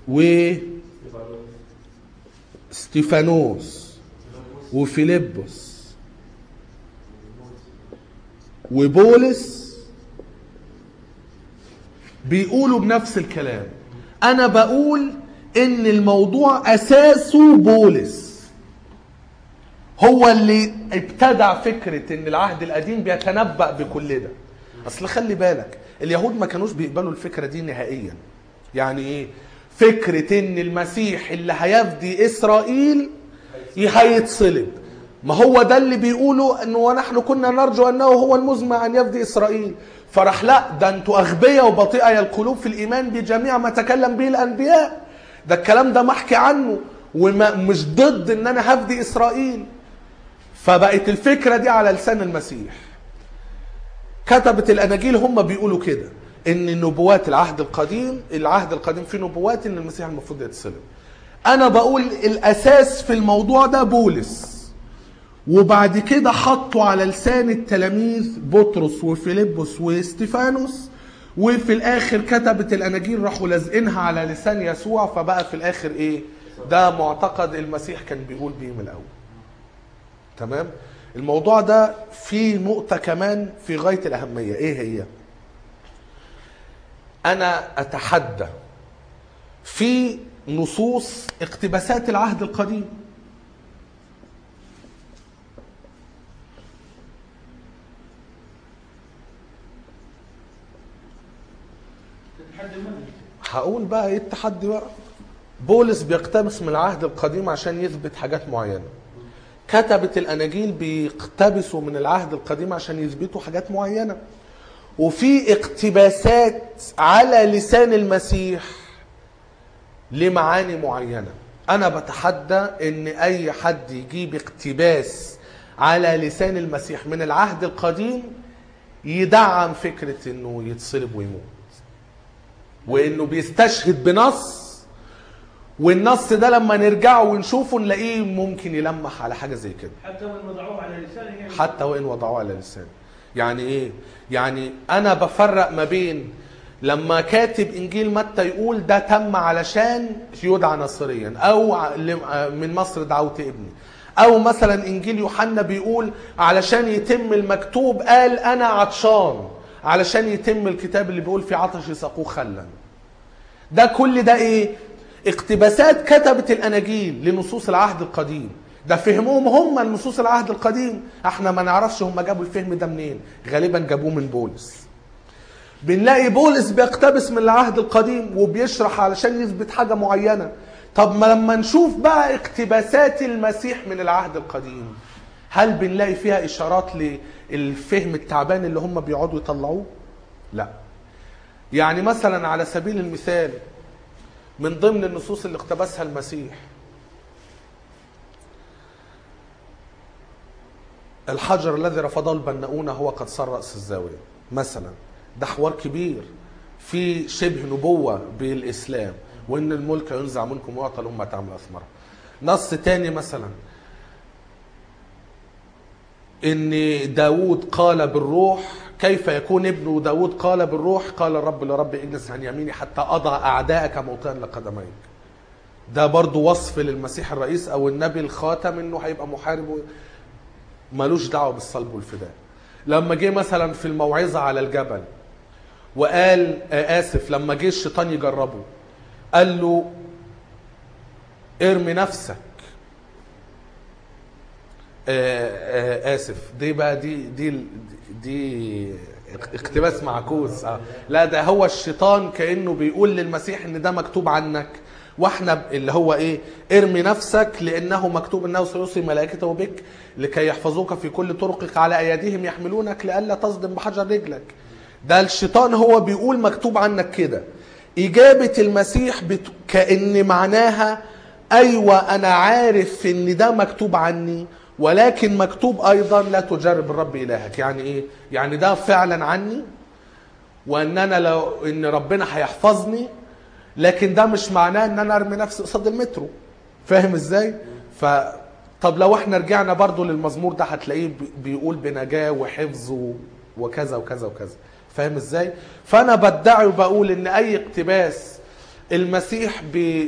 [SPEAKER 1] ستيفانوس وفيليبوس وبولس بيقولوا بنفس الكلام. انا بقول ان الموضوع اساسه بولس، هو اللي ابتدع فكرة ان العهد القديم بيتنبأ بكل ده. اصل خلي بالك اليهود ما كانوش بيقبلوا الفكرة دي نهائيا. يعني ايه فكرة ان المسيح اللي هيفدي اسرائيل هيتصلب؟ ما هو ده اللي بيقولوا انه ونحن كنا نرجو انه هو المزمع ان يفدي اسرائيل. فرح لا، ده انتوا اغبياء وبطيئة القلوب في الايمان بجميع ما تكلم به الانبياء. ده الكلام ده محكي عنه ومش ضد ان انا هفدي اسرائيل. فبقت الفكرة دي على لسان المسيح. كتبة الاناجيل هم بيقولوا كده ان نبوات العهد القديم فيه نبوات ان المسيح المفروض يتصلب. انا بقول الاساس في الموضوع ده بولس، وبعد كده حطوا على لسان التلاميذ بطرس وفيليبوس وستيفانوس، وفي الاخر كتبة الاناجيل راحوا لازقينها على لسان يسوع. فبقى في الاخر ايه؟ ده معتقد المسيح كان بيقول بيه من الاول. تمام؟ الموضوع ده فيه نقطة كمان في غاية الأهمية. ايه هي؟ انا اتحدى في نصوص اقتباسات العهد القديم. هقول بقى ايه التحدي بقى. بولس بيقتبس من العهد القديم عشان يثبت حاجات معينة. كتبة الاناجيل بيقتبسوا من العهد القديم عشان يثبتوا حاجات معينة. وفي اقتباسات على لسان المسيح لمعاني معينة. انا بتحدى ان اي حد يجيب اقتباس على لسان المسيح من العهد القديم يدعم فكرة انه يتصلب ويموت، وانه بيستشهد بنص، والنص ده لما نرجعه ونشوفه نلاقيه ممكن يلمح على حاجة زي كده.
[SPEAKER 2] حتى وإن وضعوه على لسانه.
[SPEAKER 1] حتى وإن وضعوه على لسانه. يعني ايه؟ يعني انا بفرق ما بين لما كاتب انجيل متى يقول ده تم علشان يدعى نصريا، او من مصر دعوت ابني، او مثلا انجيل يوحنا بيقول علشان يتم المكتوب قال انا عطشان، علشان يتم الكتاب اللي بيقول في عطش يسقوه خلا. ده كل ده ايه؟ اقتباسات كتبة الاناجيل لنصوص العهد القديم. ده فهمهم هم النصوص العهد القديم. احنا ما نعرفش هم جابوا الفهم ده منين، غالبا جابوه من بولس. بنلاقي بولس بيقتبس من العهد القديم وبيشرح علشان يثبت حاجة معينة. طب ما لما نشوف بقى اقتباسات المسيح من العهد القديم، هل بنلاقي فيها اشارات للفهم التعبان اللي هم بيقعدوا يطلعوه؟ لا. يعني مثلا على سبيل المثال من ضمن النصوص اللي اقتبسها المسيح الحجر الذي رفضه البناؤون هو قد صار رأس الزاوية مثلا. ده حوار كبير في شبه نبوة بالإسلام، وإن الملك ينزع منكم ويعطى لهم ما تعمل أثمرها. نص تاني مثلا إن داود قال بالروح، كيف يكون ابن داود قال بالروح؟ قال الرب لرب اجلس عن يميني حتى أضع أعداءك موطئا لقدميك. ده برضو وصف للمسيح الرئيس أو النبي الخاتم إنه هيبقى محارب مالوش دعوة بالصلب والفداء. لما جه مثلا في الموعظة على الجبل وقال لما جه الشيطان يجربه قال له ارمي نفسك. دي بقى دي اقتباس معكوس. لا ده هو الشيطان كأنه بيقول للمسيح ان ده مكتوب عنك، واحنا اللي هو ايه، ارمي نفسك لانه مكتوب انه سيوصي ملائكته بك لكي يحفظوك في كل طرقك على ايديهم يحملونك لئلا تصدم بحجر رجلك. ده الشيطان هو بيقول مكتوب عنك كده. اجابة المسيح كأن معناها ايوه انا عارف ان ده مكتوب عني، ولكن مكتوب ايضا لا تجرب الرب الهك. يعني ايه؟ يعني ده فعلا عني، وان انا لو ان ربنا هيحفظني، لكن ده مش معناه ان انا ارمي نفسي قصاد المترو. فاهم ازاي؟ طب لو احنا رجعنا برضو للمزمور ده هتلاقيه بيقول بنجاة وحفظ وكذا وكذا وكذا. فاهم ازاي؟ فانا بدعي وبقول ان اي اقتباس المسيح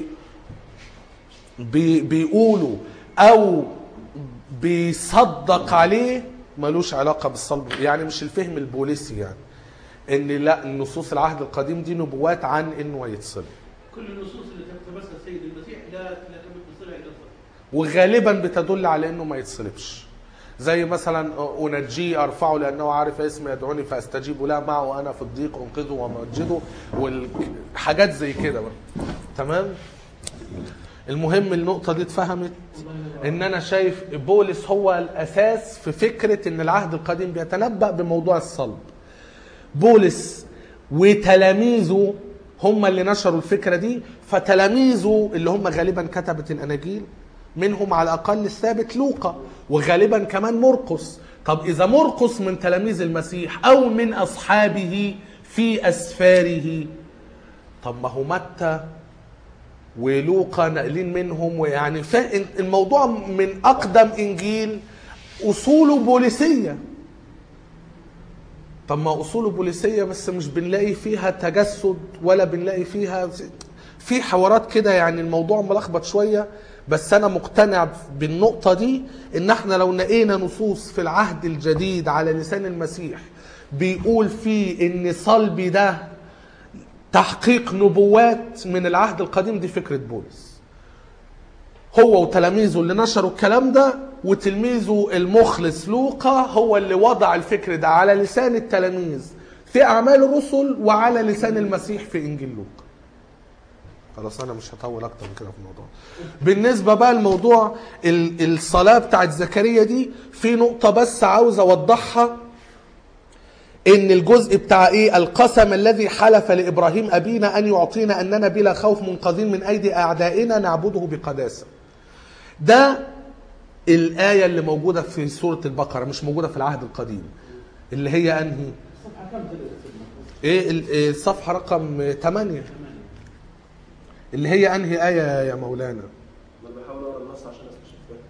[SPEAKER 1] بيقوله او بيصدق عليه ملوش علاقة بالصلب. يعني مش الفهم البوليسي، يعني ان لا نصوص العهد القديم دي نبوات عن انه هيتصلب.
[SPEAKER 2] كل النصوص اللي تقتبسها السيد المسيح لا تمت بصلة الى الصلب،
[SPEAKER 1] وغالبا بتدل على انه ما يتصلبش. زي مثلا انجيه ارفعه لانه عارف اسمي يدعوني فاستجيب له، معه انا في الضيق انقذه وامجده، والحاجات زي كده بقى. تمام. المهم النقطة دي اتفهمت، ان انا شايف بولس هو الاساس في فكرة ان العهد القديم بيتنبأ بموضوع الصلب. بولس وتلاميذه هم اللي نشروا الفكرة دي، فتلاميذه اللي هم غالبا كتبة الاناجيل، منهم على الاقل الثابت لوقا، وغالبا كمان مرقس. طب اذا مرقس من تلاميذ المسيح او من اصحابه في اسفاره، طب ما هو متى ولوقا ناقلين منهم، ويعني الموضوع من اقدم انجيل اصوله بوليسيه. طب ما اصوله بوليسيه بس مش بنلاقي فيها تجسد ولا بنلاقي فيها في حوارات كده. يعني الموضوع ملخبط شويه، بس انا مقتنع بالنقطه دي ان احنا لو لقينا نصوص في العهد الجديد على لسان المسيح بيقول فيه ان صلبي ده تحقيق نبوات من العهد القديم، دي فكرة بولس هو وتلاميذه اللي نشروا الكلام ده، وتلميذه المخلص لوقا هو اللي وضع الفكر ده على لسان التلاميذ في أعمال الرسل وعلى لسان المسيح في إنجيل لوقا. خلاص أنا مش هطول أكتر من كده في الموضوع. بالنسبة بقى لموضوع الصلاة بتاعت زكريا دي، في نقطة بس عاوز أوضحها، ان الجزء بتاع ايه، القسم الذي حلف لابراهيم ابينا ان يعطينا اننا بلا خوف منقذين من ايدي اعدائنا نعبده بقداسه. ده الايه اللي موجوده في سوره البقره، مش موجوده في العهد القديم. اللي هي انهي؟ ايه الصفحه رقم 8 اللي هي انهي ايه يا مولانا؟
[SPEAKER 3] انا بحاول اقرا النص عشان استشف.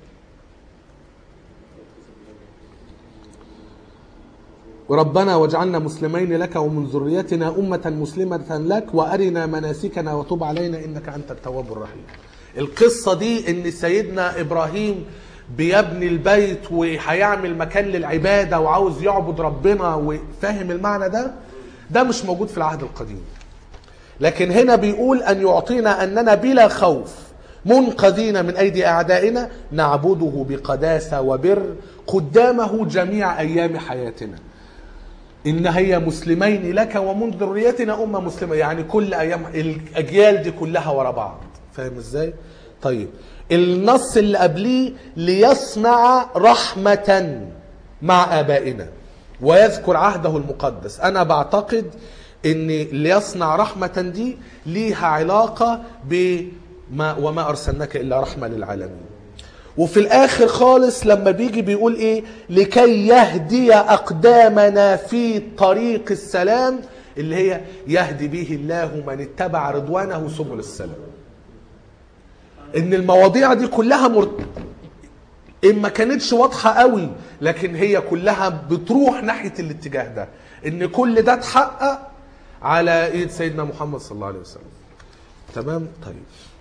[SPEAKER 1] وربنا واجعلنا مسلمين لك ومن ذريتنا أمة مسلمة لك وأرنا مناسكنا وتب علينا إنك أنت التواب الرحيم. القصة دي إن سيدنا إبراهيم بيبني البيت وهيعمل مكان للعبادة وعاوز يعبد ربنا، وفاهم المعنى ده مش موجود في العهد القديم. لكن هنا بيقول أن يعطينا أننا بلا خوف منقذين من أيدي أعدائنا نعبده بقداسة وبر قدامه جميع أيام حياتنا. إن هي مسلمين لك ومن ذريتنا أمة مسلمة، يعني كل أيام الأجيال دي كلها ورا بعض. فاهم إزاي؟ طيب النص اللي قبليه ليصنع رحمة مع آبائنا ويذكر عهده المقدس. أنا بعتقد إن ليصنع رحمة دي ليها علاقة بما وما أرسلناك إلا رحمة للعالمين. وفي الاخر خالص لما بيجي بيقول ايه؟ لكي يهدي اقدامنا في طريق السلام، اللي هي يهدي به الله من اتبع رضوانه سبل السلام. ان المواضيع دي كلها إن ما كانتش واضحة قوي، لكن هي كلها بتروح ناحية الاتجاه ده، ان كل ده اتحقق على ايد سيدنا محمد صلى الله عليه وسلم. تمام. طيب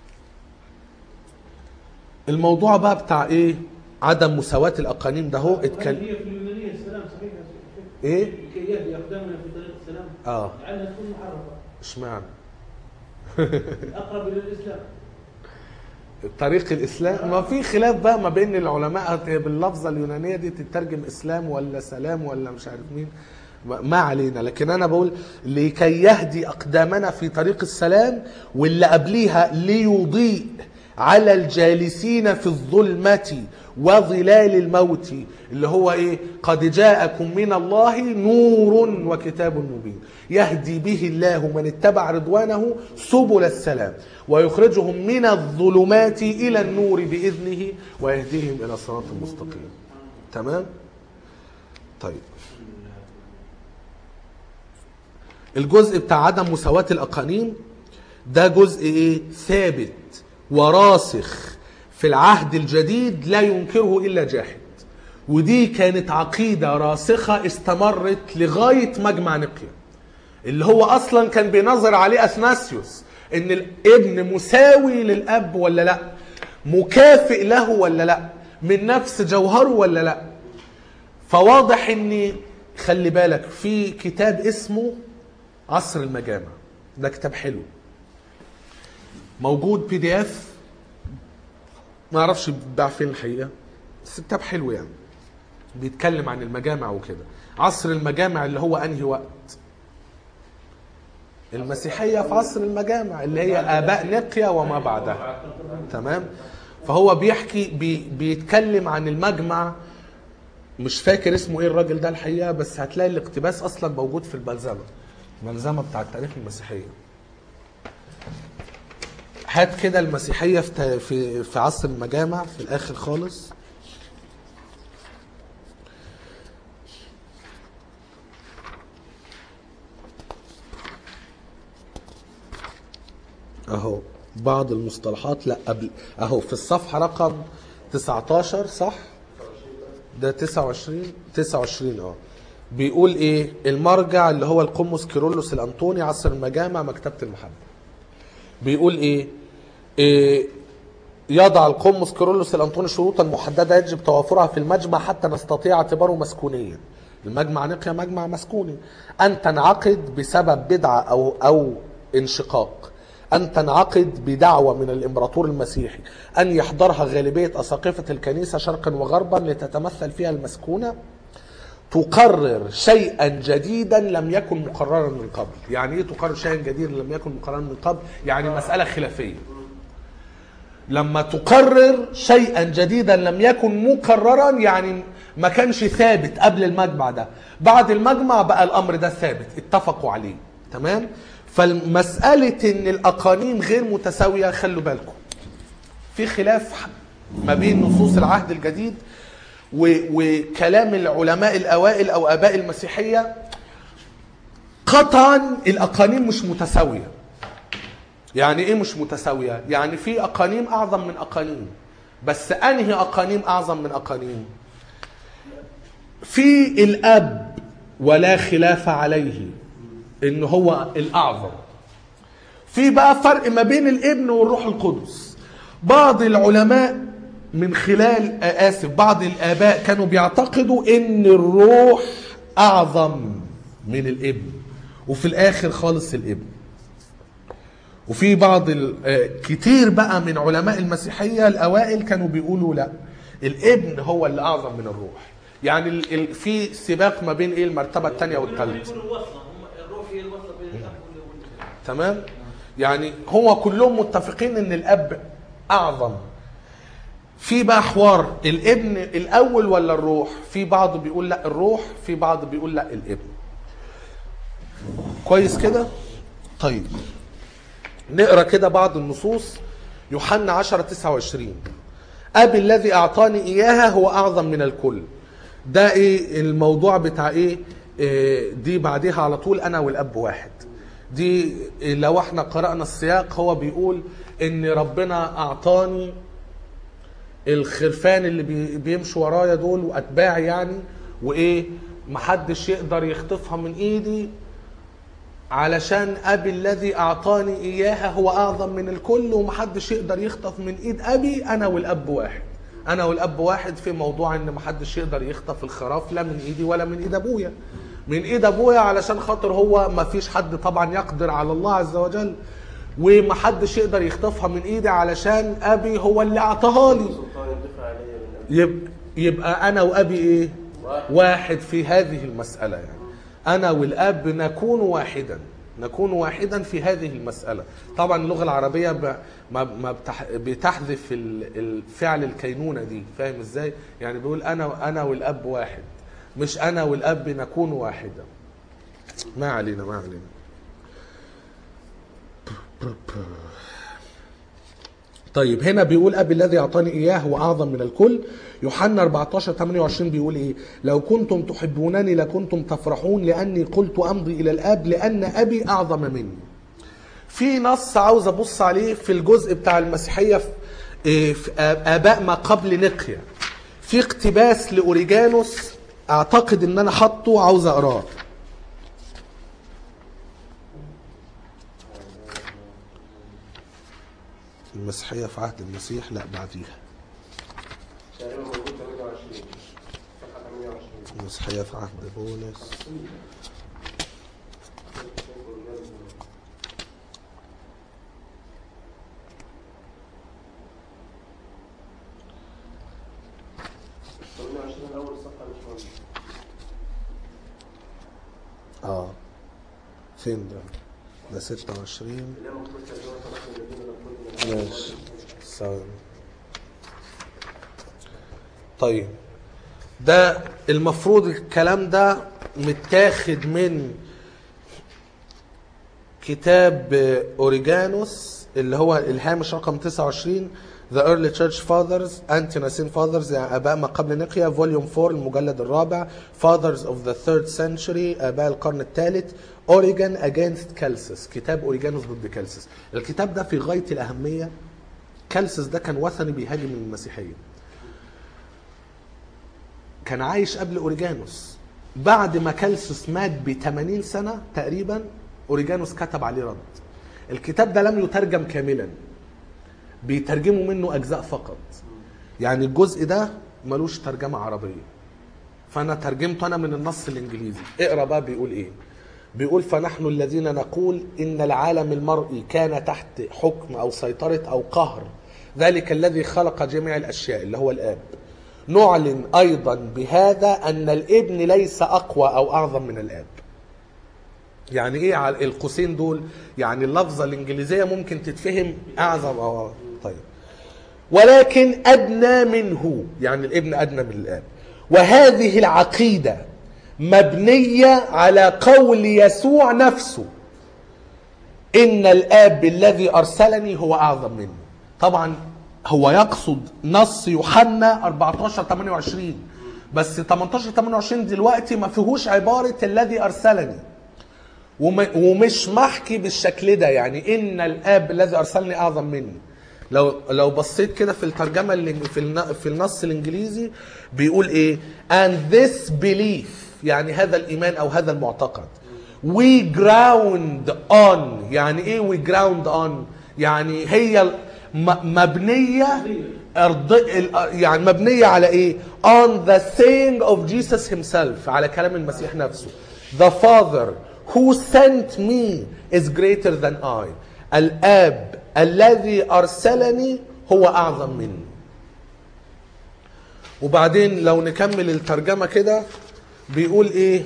[SPEAKER 1] الموضوع بقى بتاع ايه؟ عدم مساواة الاقانيم ده هو اتكلم.
[SPEAKER 2] هي في اليونانية السلام صحيح
[SPEAKER 1] ايه؟
[SPEAKER 2] لكي يهدي اقدامنا في طريق السلام. لعلها تكون محرفة.
[SPEAKER 1] اشمعنى؟
[SPEAKER 2] اقرب الى الاسلام.
[SPEAKER 1] طريق الاسلام، ما في خلاف بقى ما بين العلماء باللفظه اليونانيه دي تترجم اسلام ولا سلام ولا مش عارف مين، ما علينا. لكن انا بقول لكي يهدي اقدامنا في طريق السلام، واللي قبليها ليضيء على الجالسين في الظلمة وظلال الموت، اللي هو ايه؟ قد جاءكم من الله نور وكتاب مبين يهدي به الله من اتبع رضوانه سبل السلام ويخرجهم من الظلمات إلى النور بإذنه ويهديهم إلى صراط مستقيم. تمام؟ طيب الجزء بتاع عدم مساواة الأقانيم ده جزء ايه؟ ثابت وراسخ في العهد الجديد لا ينكره إلا جاحد. ودي كانت عقيدة راسخة استمرت لغاية مجمع نقيا، اللي هو أصلا كان بينظر عليه أثناسيوس إن الابن مساوي للأب ولا لا، مكافئ له ولا لا، من نفس جوهره ولا لا. فواضح إن خلي بالك في كتاب اسمه عصر المجامع، ده كتاب حلو موجود PDF، ما اعرفش بيتباع فين الحقيقه، بس كتاب حلو يعني، بيتكلم عن المجامع وكده. عصر المجامع اللي هو انهي وقت؟ المسيحيه في عصر المجامع اللي هي اباء نقيا وما بعدها. تمام. فهو بيحكي بيتكلم عن المجمع، مش فاكر اسمه ايه الراجل ده الحقيقه، بس هتلاقي الاقتباس اصلا موجود في الملزمه بتاع التاريخ المسيحيه. هات كده المسيحية في عصر المجامع في الآخر خالص. أهو بعض المصطلحات، لا قبل أهو في الصفحة رقم 19 صح؟ ده 29 بيقول إيه؟ المرجع اللي هو القمص كيرلس الأنطوني عصر المجامع مكتبة المحبة. بيقول إيه؟ يضع القمص كيرلس الأنطوني شروطا محددة يجب توافرها في المجمع حتى نستطيع اعتباره مسكونيا. المجمع نقيا مجمع مسكوني. أن تنعقد بسبب بدعة أو انشقاق، أن تنعقد بدعوة من الإمبراطور المسيحي، أن يحضرها غالبية أساقفة الكنيسة شرقا وغربا لتتمثل فيها المسكونة، تقرر شيئا جديدا لم يكن مقررا من قبل. يعني ايه تقرر شيئا جديدا لم يكن مقررا من قبل؟ يعني مسألة خلافية. لما تقرر شيئا جديدا لم يكن مقررا يعني ما كانش ثابت قبل المجمع ده، بعد المجمع بقى الامر ده ثابت، اتفقوا عليه. تمام. فالمسألة ان الاقانيم غير متساوية، خلوا بالكم في خلاف ما بين نصوص العهد الجديد وكلام العلماء الأوائل أو آباء المسيحية. قطعا الأقانيم مش متساوية. يعني إيه مش متساوية؟ يعني في أقانيم أعظم من أقانيم، بس أنهي أقانيم أعظم من أقانيم؟ في الأب ولا خلاف عليه إن هو الأعظم. في بقى فرق ما بين الابن والروح القدس. بعض العلماء من خلال بعض الآباء كانوا بيعتقدوا ان الروح اعظم من الابن، وفي الاخر خالص الابن. وفي بعض كتير بقى من علماء المسيحية الاوائل كانوا بيقولوا لا، الابن هو اللي اعظم من الروح. يعني في سباق ما بين ايه المرتبة الثانية والثالثة. تمام. يعني هو كلهم متفقين ان الاب اعظم. في بقى حوار الابن الاول ولا الروح؟ في بعض بيقول لا الروح، في بعض بيقول لا الابن. كويس كده؟ طيب نقرا كده بعض النصوص. يوحنا 10:29 أبي الذي أعطاني إياها هو أعظم من الكل. ده إيه الموضوع بتاع إيه دي بعدها على طول أنا والأب واحد. دي لو احنا قرأنا السياق هو بيقول إن ربنا أعطاني الخرفان اللي بيمشوا ورايا دول وأتباعي يعني، وإيه محدش يقدر يخطفها من إيدي، علشان أبي الذي أعطاني إياها هو أعظم من الكل، ومحدش يقدر يخطف من إيد أبي. أنا والأب واحد، أنا والأب واحد في موضوع إن محدش يقدر يخطف الخراف لا من إيدي ولا من إيد أبويا. من إيد أبويا علشان خاطر هو ما فيش حد طبعا يقدر على الله عز وجل، ومحدش يقدر يخطفها من إيدي علشان أبي هو اللي أعطاها لي. يبقى أنا وأبي إيه؟ واحد في هذه المسألة. يعني أنا والأب نكون واحدا، نكون واحدا في هذه المسألة. طبعا اللغة العربية بتحذف الفعل الكينونة دي، فاهم إزاي؟ يعني بيقول أنا والأب واحد، مش أنا والأب نكون واحدا. ما علينا ما علينا. طيب هنا بيقول أبي الذي أعطاني إياه هو أعظم من الكل. يوحنا 14:28 بيقول إيه؟ لو كنتم تحبونني لكنتم تفرحون لأني قلت أمضي إلى الآب لأن أبي أعظم مني. في نص عاوز أبص عليه في الجزء بتاع المسيحية في آباء ما قبل نقيا، في اقتباس لأوريجانوس أعتقد إن أنا حطه عاوز أقراه. المسيحية في عهد المسيح، لا بعديها المسيحية في عهد بولس. فين ده 26 ماشي. طيب ده المفروض الكلام ده متاخد من كتاب أوريجانوس اللي هو الهامش رقم 29 The Early Church Fathers Ante-Nicene Fathers، يعني آباء ما قبل نقيا، فوليوم 4 المجلد الرابع، Fathers of the 3rd Century آباء القرن الثالث، Origen Against Celsus، كتاب أوريجانوس ضد كالسس. الكتاب ده في غاية الأهمية. كالسس ده كان وثني بيهاجم المسيحية، كان عايش قبل أوريجانوس. بعد ما كالسس مات ب80 سنة تقريبا أوريجانوس كتب عليه رد. الكتاب ده لم يترجم كاملا، بيترجموا منه أجزاء فقط، يعني الجزء ده ملوش ترجمة عربية، فأنا ترجمته أنا من النص الإنجليزي. اقرأ بقى بيقول إيه. بيقول فنحن الذين نقول إن العالم المرئي كان تحت حكم أو سيطرة أو قهر ذلك الذي خلق جميع الأشياء اللي هو الآب، نعلن أيضا بهذا أن الابن ليس أقوى أو أعظم من الآب. يعني إيه على القوسين دول؟ يعني اللفظة الإنجليزية ممكن تتفهم أعظم أو طيب، ولكن أدنى منه، يعني الابن أدنى من الآب. وهذه العقيدة مبنية على قول يسوع نفسه إن الآب الذي أرسلني هو أعظم مني. طبعا هو يقصد نص يوحنا 14:28 بس 18:28 دلوقتي ما فيهوش عبارة الذي أرسلني، ومش محكي بالشكل ده، يعني إن الآب الذي أرسلني أعظم مني. لو بصيت كده في الترجمة اللي في النص الإنجليزي بيقول إيه and this belief، يعني هذا الإيمان أو هذا المعتقد. we ground on، يعني إيه we ground on؟ يعني هي مبنية يعني مبنية على إيه؟ on the saying of Jesus himself، على كلام المسيح نفسه. the Father who sent me is greater than I، الآب الذي أرسلني هو أعظم مني. وبعدين لو نكمل الترجمة كده بيقول إيه؟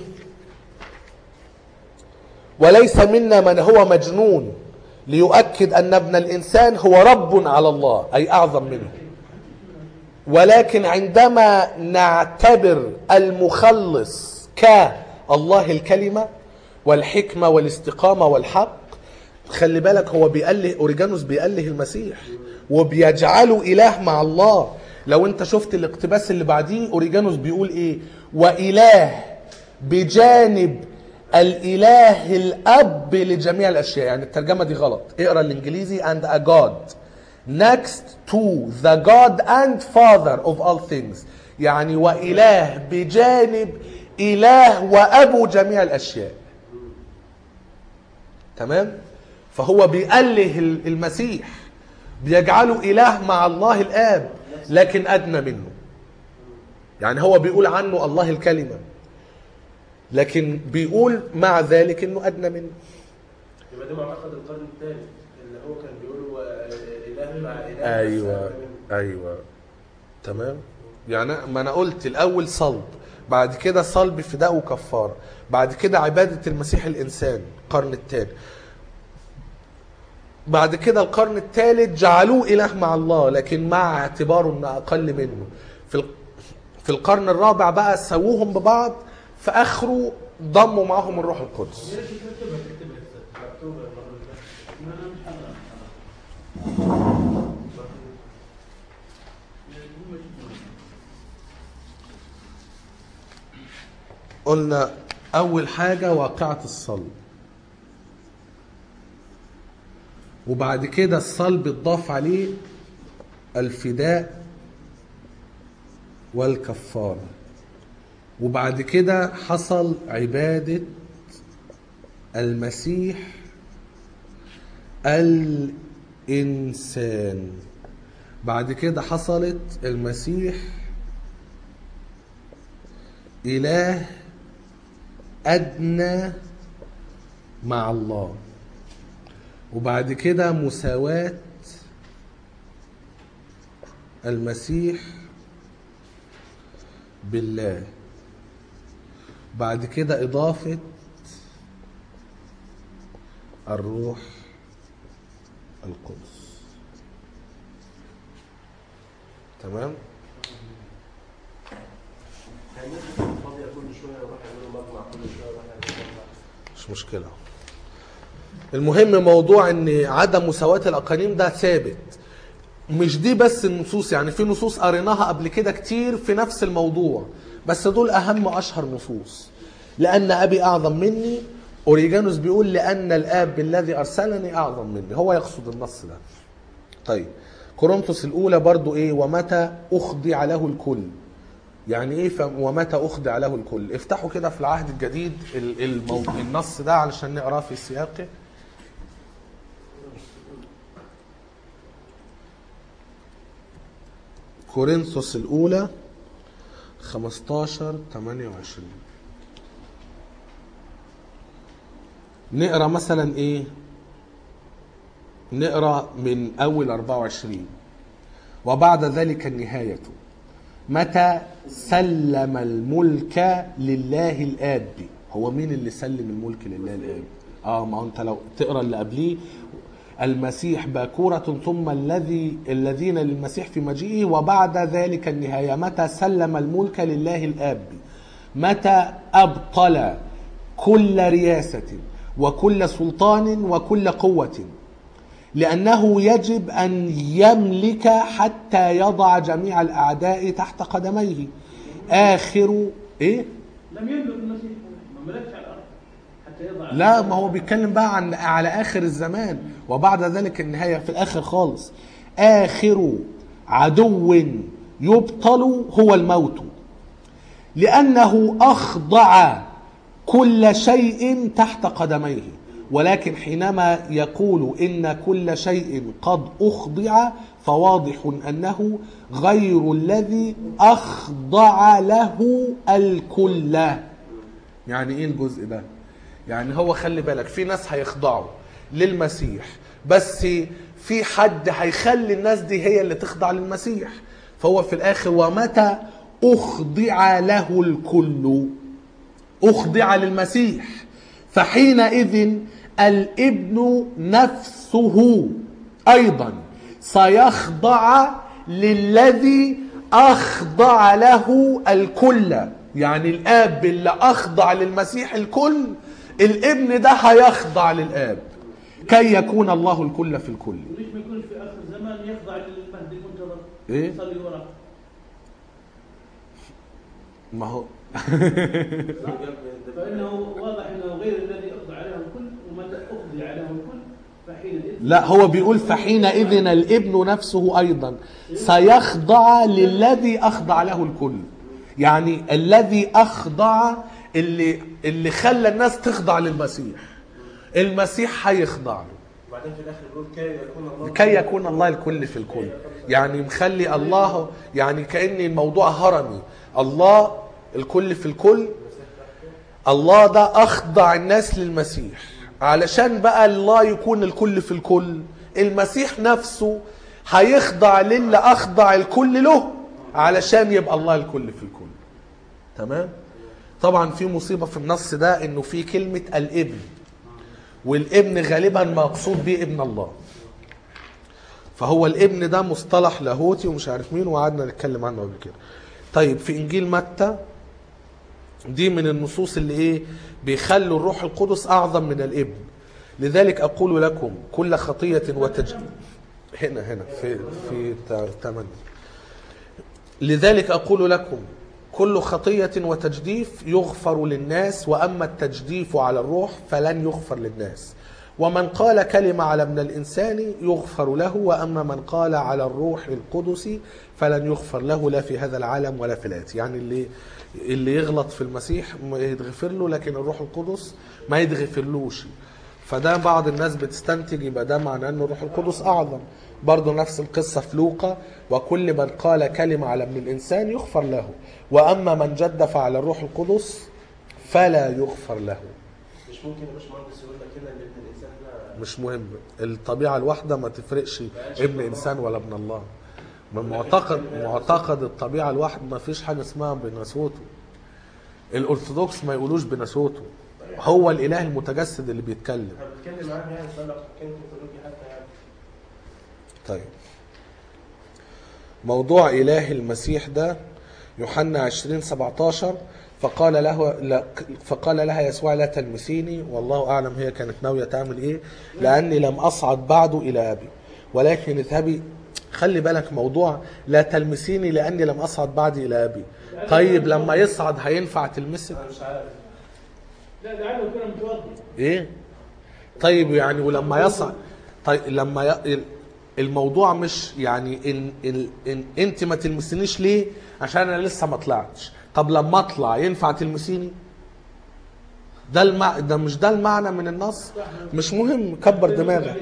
[SPEAKER 1] وليس منا من هو مجنون ليؤكد أن ابن الإنسان هو رب على الله أي أعظم منه، ولكن عندما نعتبر المخلص كالله الكلمة والحكمة والاستقامة والحق، خلي بالك هو بيأله أوريجانوس بيأله المسيح وبيجعله إله مع الله، لو انت شفت الاقتباس اللي بعديه اوريجانوس بيقول ايه؟ واله بجانب الاله الاب لجميع الاشياء. يعني الترجمه دي غلط، اقرا الانجليزي and a god next to the God and Father of all things. يعني واله بجانب اله وابو جميع الاشياء. تمام؟ فهو بيأله المسيح، بيجعله اله مع الله الاب لكن ادنى منه. يعني هو بيقول عنه الله الكلمه، لكن بيقول مع ذلك انه ادنى منه.
[SPEAKER 3] يبقى ده معتقد القرن الثالث اللي هو كان بيقولوا اله مع اله.
[SPEAKER 1] ايوه تمام. يعني ما انا قلت الاول صلب، بعد كده صلب فداء وكفاره، بعد كده عباده المسيح الانسان القرن الثاني، بعد كده القرن الثالث جعلوه اله مع الله لكن مع اعتباره انه اقل منه. في القرن الرابع بقى سووهم ببعض، في اخره ضموا معهم الروح القدس. قلنا اول حاجه واقعه الصلب، وبعد كده الصلب اتضاف عليه الفداء والكفاره، وبعد كده حصل عبادة المسيح الإنسان، بعد كده حصلت المسيح إله أدنى مع الله، وبعد كده مساواة المسيح بالله، بعد كده إضافة الروح القدس. تمام؟ مش مشكلة. المهم موضوع ان عدم مساواة الأقانيم ده ثابت. مش دي بس النصوص، يعني في نصوص قريناها قبل كده كتير في نفس الموضوع، بس دول أهم أشهر نصوص. لأن أبي أعظم مني، أوريجانوس بيقول لأن الآب الذي أرسلني أعظم مني، هو يقصد النص ده. طيب كورنثوس الأولى برضو إيه؟ ومتى أخضع له الكل. يعني إيه ومتى أخضع له الكل؟ افتحوا كده في العهد الجديد النص ده علشان نقراه في سياقه. كورنثوس الأولى 15:28. نقرأ مثلا إيه؟ نقرأ من أول 24. وبعد ذلك النهاية متى سلم الملك لله الآب. هو مين اللي سلم الملك لله الآب؟ ما أنت لو تقرأ اللي قبليه، المسيح باكورة ثم الذين للمسيح في مجيئه، وبعد ذلك النهاية متى سلم الملك لله الآب، متى أبطل كل رياسة وكل سلطان وكل قوة، لأنه يجب أن يملك حتى يضع جميع الأعداء تحت قدميه. آخر إيه؟
[SPEAKER 2] لم يملك المسيح، ما ملكش على الأرض حتى يضع.
[SPEAKER 1] لا، ما هو بيتكلم بقى على آخر الزمان، وبعد ذلك النهاية في الآخر خالص. آخر عدو يبطل هو الموت، لأنه أخضع كل شيء تحت قدميه. ولكن حينما يقول إن كل شيء قد أخضع، فواضح أنه غير الذي أخضع له الكل. يعني إيه الجزء ده؟ يعني هو خلي بالك، في ناس هيخضعوا للمسيح، بس في حد هيخلي الناس دي هي اللي تخضع للمسيح. فهو في الآخر ومتى أخضع له الكل، أخضع للمسيح، فحينئذ الابن نفسه أيضا سيخضع للذي أخضع له الكل. يعني الآب اللي أخضع للمسيح الكل، الابن ده هيخضع للآب كي يكون الله الكل في الكل.
[SPEAKER 2] وليش ما يكونش في آخر زمان يخضع للمهدي المنتظر؟
[SPEAKER 1] إيه؟
[SPEAKER 2] يصلي وراه.
[SPEAKER 1] ما هو
[SPEAKER 2] فإنه واضح أنه غير الذي أخضع له الكل ومن أخضع له الكل فحينئذ.
[SPEAKER 1] لا، هو بيقول فحينئذ الابن نفسه أيضا سيخضع للذي أخضع له الكل. يعني الذي أخضع اللي خلى الناس تخضع للمسيح، المسيح هيخضع له.
[SPEAKER 3] وبعدين في الاخر بيقول
[SPEAKER 1] كي يكون الله الكل في الكل. يعني مخلي الله، يعني كأن الموضوع هرمي، الله الكل في الكل. الله ده أخضع الناس للمسيح علشان بقى الله يكون الكل في الكل. المسيح نفسه هيخضع للي أخضع الكل له علشان يبقى الله الكل في الكل. تمام؟ طبعا في مصيبة في النص ده انه في كلمة الابن، والابن غالبا مقصود به ابن الله. فهو الابن ده مصطلح لاهوتي ومش عارف مين، وقعدنا نتكلم عنه قبل كده. طيب في انجيل متى دي من النصوص اللي ايه بيخلوا الروح القدس اعظم من الابن. لذلك اقول لكم كل خطية هنا في 8. لذلك اقول لكم كل خطية وتجديف يغفر للناس، وأما التجديف على الروح فلن يغفر للناس. ومن قال كلمة على ابن الإنسان يغفر له، وأما من قال على الروح القدس فلن يغفر له لا في هذا العالم ولا في الآتي. يعني اللي يغلط في المسيح ما يتغفر له، لكن الروح القدس ما يتغفرلوش. فده بعض الناس بتستنتج يبقى ده معناه أن الروح القدس أعظم. برضو نفس القصة في لوقا، وكل من قال كلمة على ابن الإنسان يغفر له، وأما من جدف على الروح القدس فلا يغفر له.
[SPEAKER 3] مش ممكن يا باشمهندس يقول لك كده ان ابن الانسان ده
[SPEAKER 1] مش مهم، الطبيعة الواحدة ما تفرقش ابن إنسان ولا ابن الله. من معتقد الطبيعة الواحد ما فيش حاجة اسمها بناسوته. الأرثوذكس ما يقولوش بناسوته، هو الإله المتجسد اللي بيتكلم.
[SPEAKER 3] بتكلم معاه يعني صلح كلمة ثيولوجي حتى يعني.
[SPEAKER 1] طيب موضوع إله المسيح ده يوحنا 20:17 فقال لها يسوع لا تلمسيني، والله أعلم هي كانت ناوية تعمل إيه، لأني لم أصعد بعد إلى أبي ولكن اذهبي. خلي بالك موضوع لا تلمسيني لأني لم أصعد بعد إلى أبي. طيب لما يصعد هينفع تلمسك؟
[SPEAKER 3] انا مش عارف.
[SPEAKER 2] لا ده عنده كلام متوضي.
[SPEAKER 1] إيه؟ طيب يعني ولما يصعد، طيب لما الموضوع مش يعني إن انت ما تلمسنيش ليه؟ عشان انا لسه ما طلعتش. طب لما اطلع ينفع تلمسيني؟ ده مش ده المعنى من النص. مش مهم، كبر دماغك.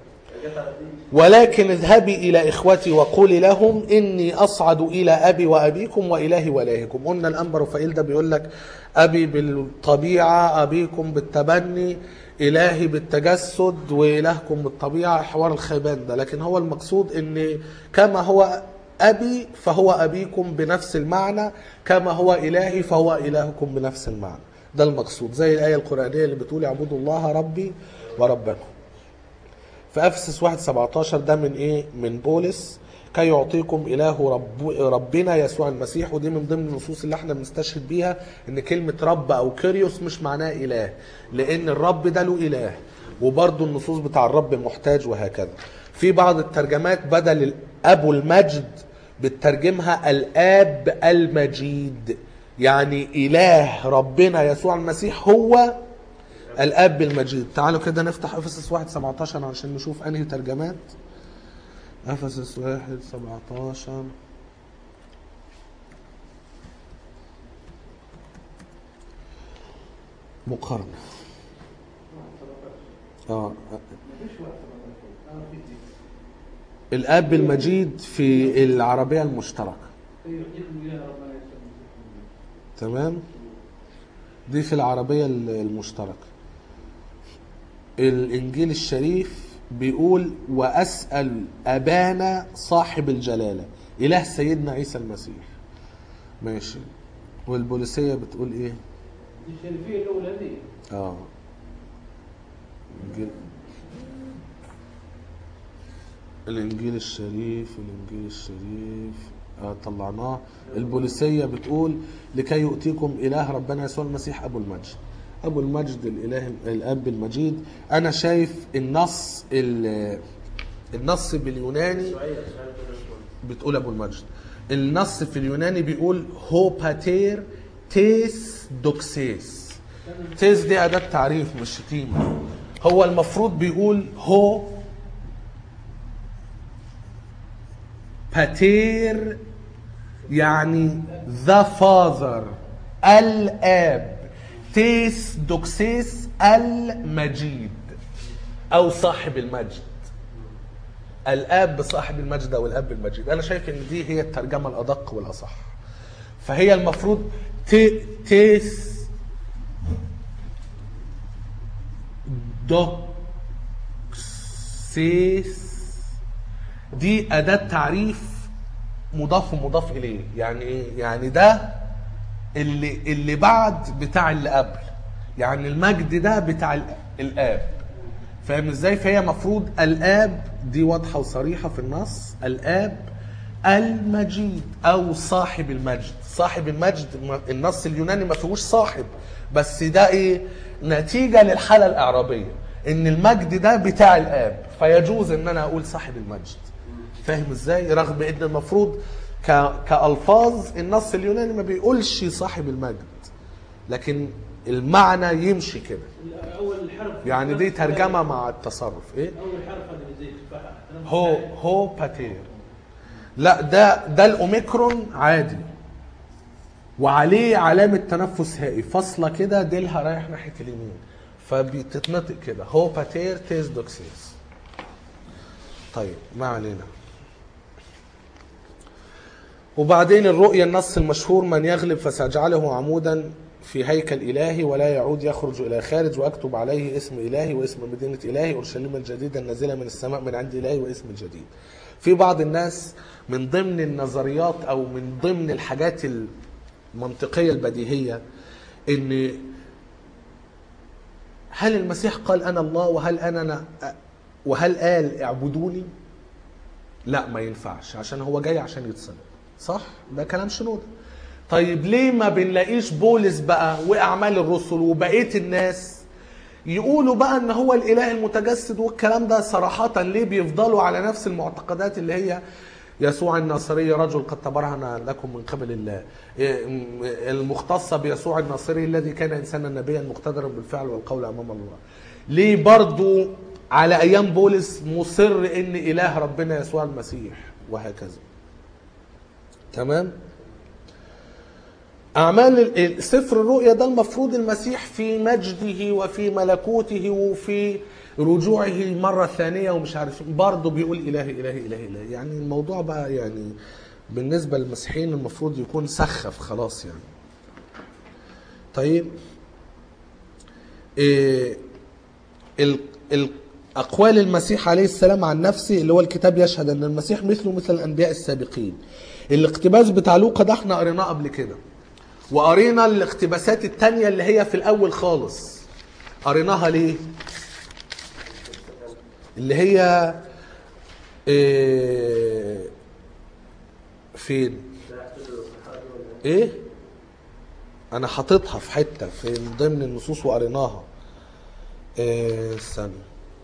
[SPEAKER 1] ولكن اذهبي الى اخوتي وقولي لهم اني اصعد الى ابي وابيكم والهي والهكم. قلنا الانبا رفائيل ده بيقول لك ابي بالطبيعه، ابيكم بالتبني، إلهي بالتجسد، وإلهكم بالطبيعة. حوار الخيبان ده، لكن هو المقصود إن كما هو أبي فهو أبيكم بنفس المعنى، كما هو إلهي فهو إلهكم بنفس المعنى. ده المقصود، زي الآية القرآنية اللي بتقول اعبدوا الله ربي وربكم. في أفسس 1:17 ده من إيه؟ من بولس، كي يعطيكم إله ربنا يسوع المسيح. ودي من ضمن النصوص اللي احنا بنستشهد بيها ان كلمة رب او كيريوس مش معناه إله، لان الرب ده له إله، وبرضو النصوص بتاع الرب محتاج وهكذا. في بعض الترجمات بدل أبو المجد بترجمها الآب المجيد، يعني إله ربنا يسوع المسيح هو الآب المجيد. تعالوا كده نفتح أفسس 1:17 عشان نشوف أنهي ترجمات. أفسس 1:17 مقارنة. الآب المجيد في العربية المشتركة. تمام، دي في العربية المشتركة. الإنجيل الشريف بيقول وأسأل أبانا صاحب الجلالة إله سيدنا عيسى المسيح. ماشي. والبوليسية بتقول إيه؟
[SPEAKER 2] دي الشريفية الأولى دي.
[SPEAKER 1] الإنجيل الشريف طلعناه. البوليسية بتقول لكي يؤتيكم إله ربنا يسوع المسيح أبو المجد. أبو المجد الإله الأب المجيد. أنا شايف النص باليوناني بتقول أبو المجد. النص في اليوناني بيقول هو باتير تيس دوكسيس. تيس دي أداة تعريف مش شتيمة. هو المفروض بيقول هو باتير يعني ذا فاذر الآب، تيس دوكسيس المجيد أو صاحب المجد، الآب صاحب المجد أو الأب المجيد. أنا شايف إن دي هي الترجمة الأدق والأصح. فهي المفروض تيس دوكسيس دي أداة تعريف مضاف ومضاف إليه. يعني إيه؟ يعني ده اللي بعد بتاع اللي قبل، يعني المجد ده بتاع الآب. فاهم ازاي؟ فهي مفروض الآب، دي واضحة وصريحة في النص، الآب المجيد أو صاحب المجد. صاحب المجد النص اليوناني ما فيهوش صاحب، بس ده إيه؟ نتيجة للحالة الإعرابية إن المجد ده بتاع الآب، فيجوز إن أنا أقول صاحب المجد. فاهم ازاي؟ رغم إن المفروض كألفاظ النص اليوناني ما بيقولش صاحب المجد، لكن المعنى يمشي كده.
[SPEAKER 2] اول حرف
[SPEAKER 1] يعني دي ترجمه مع التصرف. ايه
[SPEAKER 2] اول حرف هذا زي
[SPEAKER 1] هو باتير. لا ده الاوميكرون عادي وعليه علامه تنفس هائي فاصله كده، ديلها رايح ناحيه اليمين، فبتتنطق كده هو باتير تيس دوكسيس. طيب ما علينا. وبعدين الرؤيا النص المشهور من يغلب فسأجعله عمودا في هيكل إلهي ولا يعود يخرج إلى خارج، وأكتب عليه اسم إلهي واسم مدينة إلهي أورشليم الجديدة النازلة من السماء من عند إلهي واسم الجديد. في بعض الناس من ضمن النظريات أو من ضمن الحاجات المنطقية البديهية إن هل المسيح قال أنا الله وهل قال اعبدوني؟ لا ما ينفعش، عشان هو جاي عشان يتصلب. صح؟ ده كلام شنودة. طيب ليه ما بنلاقيش بولس بقى وأعمال الرسل وبقية الناس يقولوا بقى ان هو الإله المتجسد والكلام ده صراحة؟ ليه بيفضلوا على نفس المعتقدات اللي هي يسوع الناصري رجل قد تبرهن لكم من قبل الله، المختصة بيسوع الناصري الذي كان إنسانا نبيا مقتدرا بالفعل والقول أمام الله؟ ليه برضو على أيام بولس مصر ان إله ربنا يسوع المسيح وهكذا؟ تمام؟ أعمال سفر الرؤيا ده المفروض المسيح في مجده وفي ملكوته وفي رجوعه مرة ثانية ومش عارف برضه بيقول إلهي إلهي إلهي إلهي. يعني الموضوع بقى يعني بالنسبة للمسيحيين المفروض يكون سخف خلاص يعني. طيب أقوال المسيح عليه السلام عن نفسه اللي هو الكتاب يشهد أن المسيح مثله مثل الأنبياء السابقين. الاقتباس بتاع لوقا ده احنا قريناه قبل كده، وقرينا الاقتباسات التانية اللي هي في الأول خالص. قريناها ليه؟ اللي هي فين؟ ايه؟ انا حاططها في حتة في ضمن النصوص وقريناها. استنى،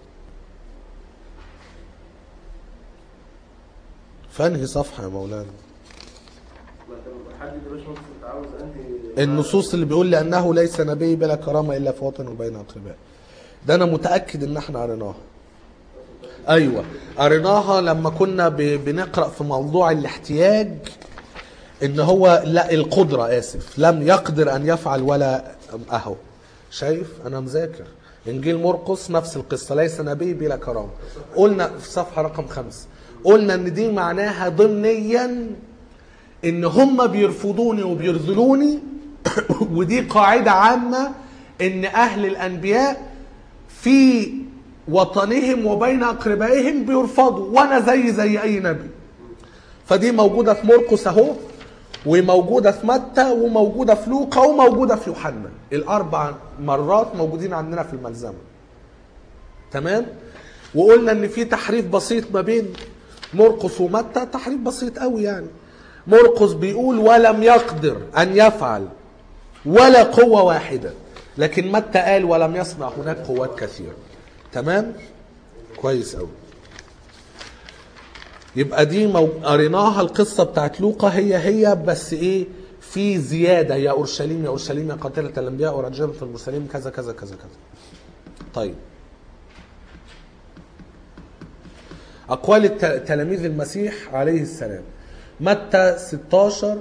[SPEAKER 1] فانهي صفحة يا مولانا؟ النصوص اللي بيقول لأنه ليس نبي بلا كرامة إلا في وطن وبين أقرباء. ده أنا متأكد إن احنا قريناها. أيوة قريناها لما كنا بنقرأ في موضوع الاحتياج، إن هو لا القدرة آسف لم يقدر أن يفعل ولا أهو. شايف أنا مذاكر. إنجيل مرقس نفس القصة، ليس نبي بلا كرامة. قلنا في صفحة رقم 5 قلنا إن دي معناها ضمنيا ان هم بيرفضوني وبيرذلوني ودي قاعدة عامة ان اهل الانبياء في وطنهم وبين اقربائهم بيرفضوا، وانا زي اي نبي. فدي موجودة في مرقس اهو، وموجودة في متى، وموجودة في لوقا، وموجودة في يوحنا. الاربع مرات موجودين عندنا في الملزمة. تمام؟ وقلنا ان في تحريف بسيط ما بين مرقس ومتى، تحريف بسيط قوي يعني. مرقس بيقول ولم يقدر أن يفعل ولا قوة واحدة، لكن متى قال ولم يصنع هناك قوات كثيرة. تمام؟ كويس قوي. يبقى دي قريناها. القصة بتاعت لوقا هي بس ايه في زيادة يا أورشليم يا أورشليم يا قاتلة الأنبياء ورجمة المرسلين كذا كذا كذا كذا. طيب أقوال تلاميذ المسيح عليه السلام. متى 16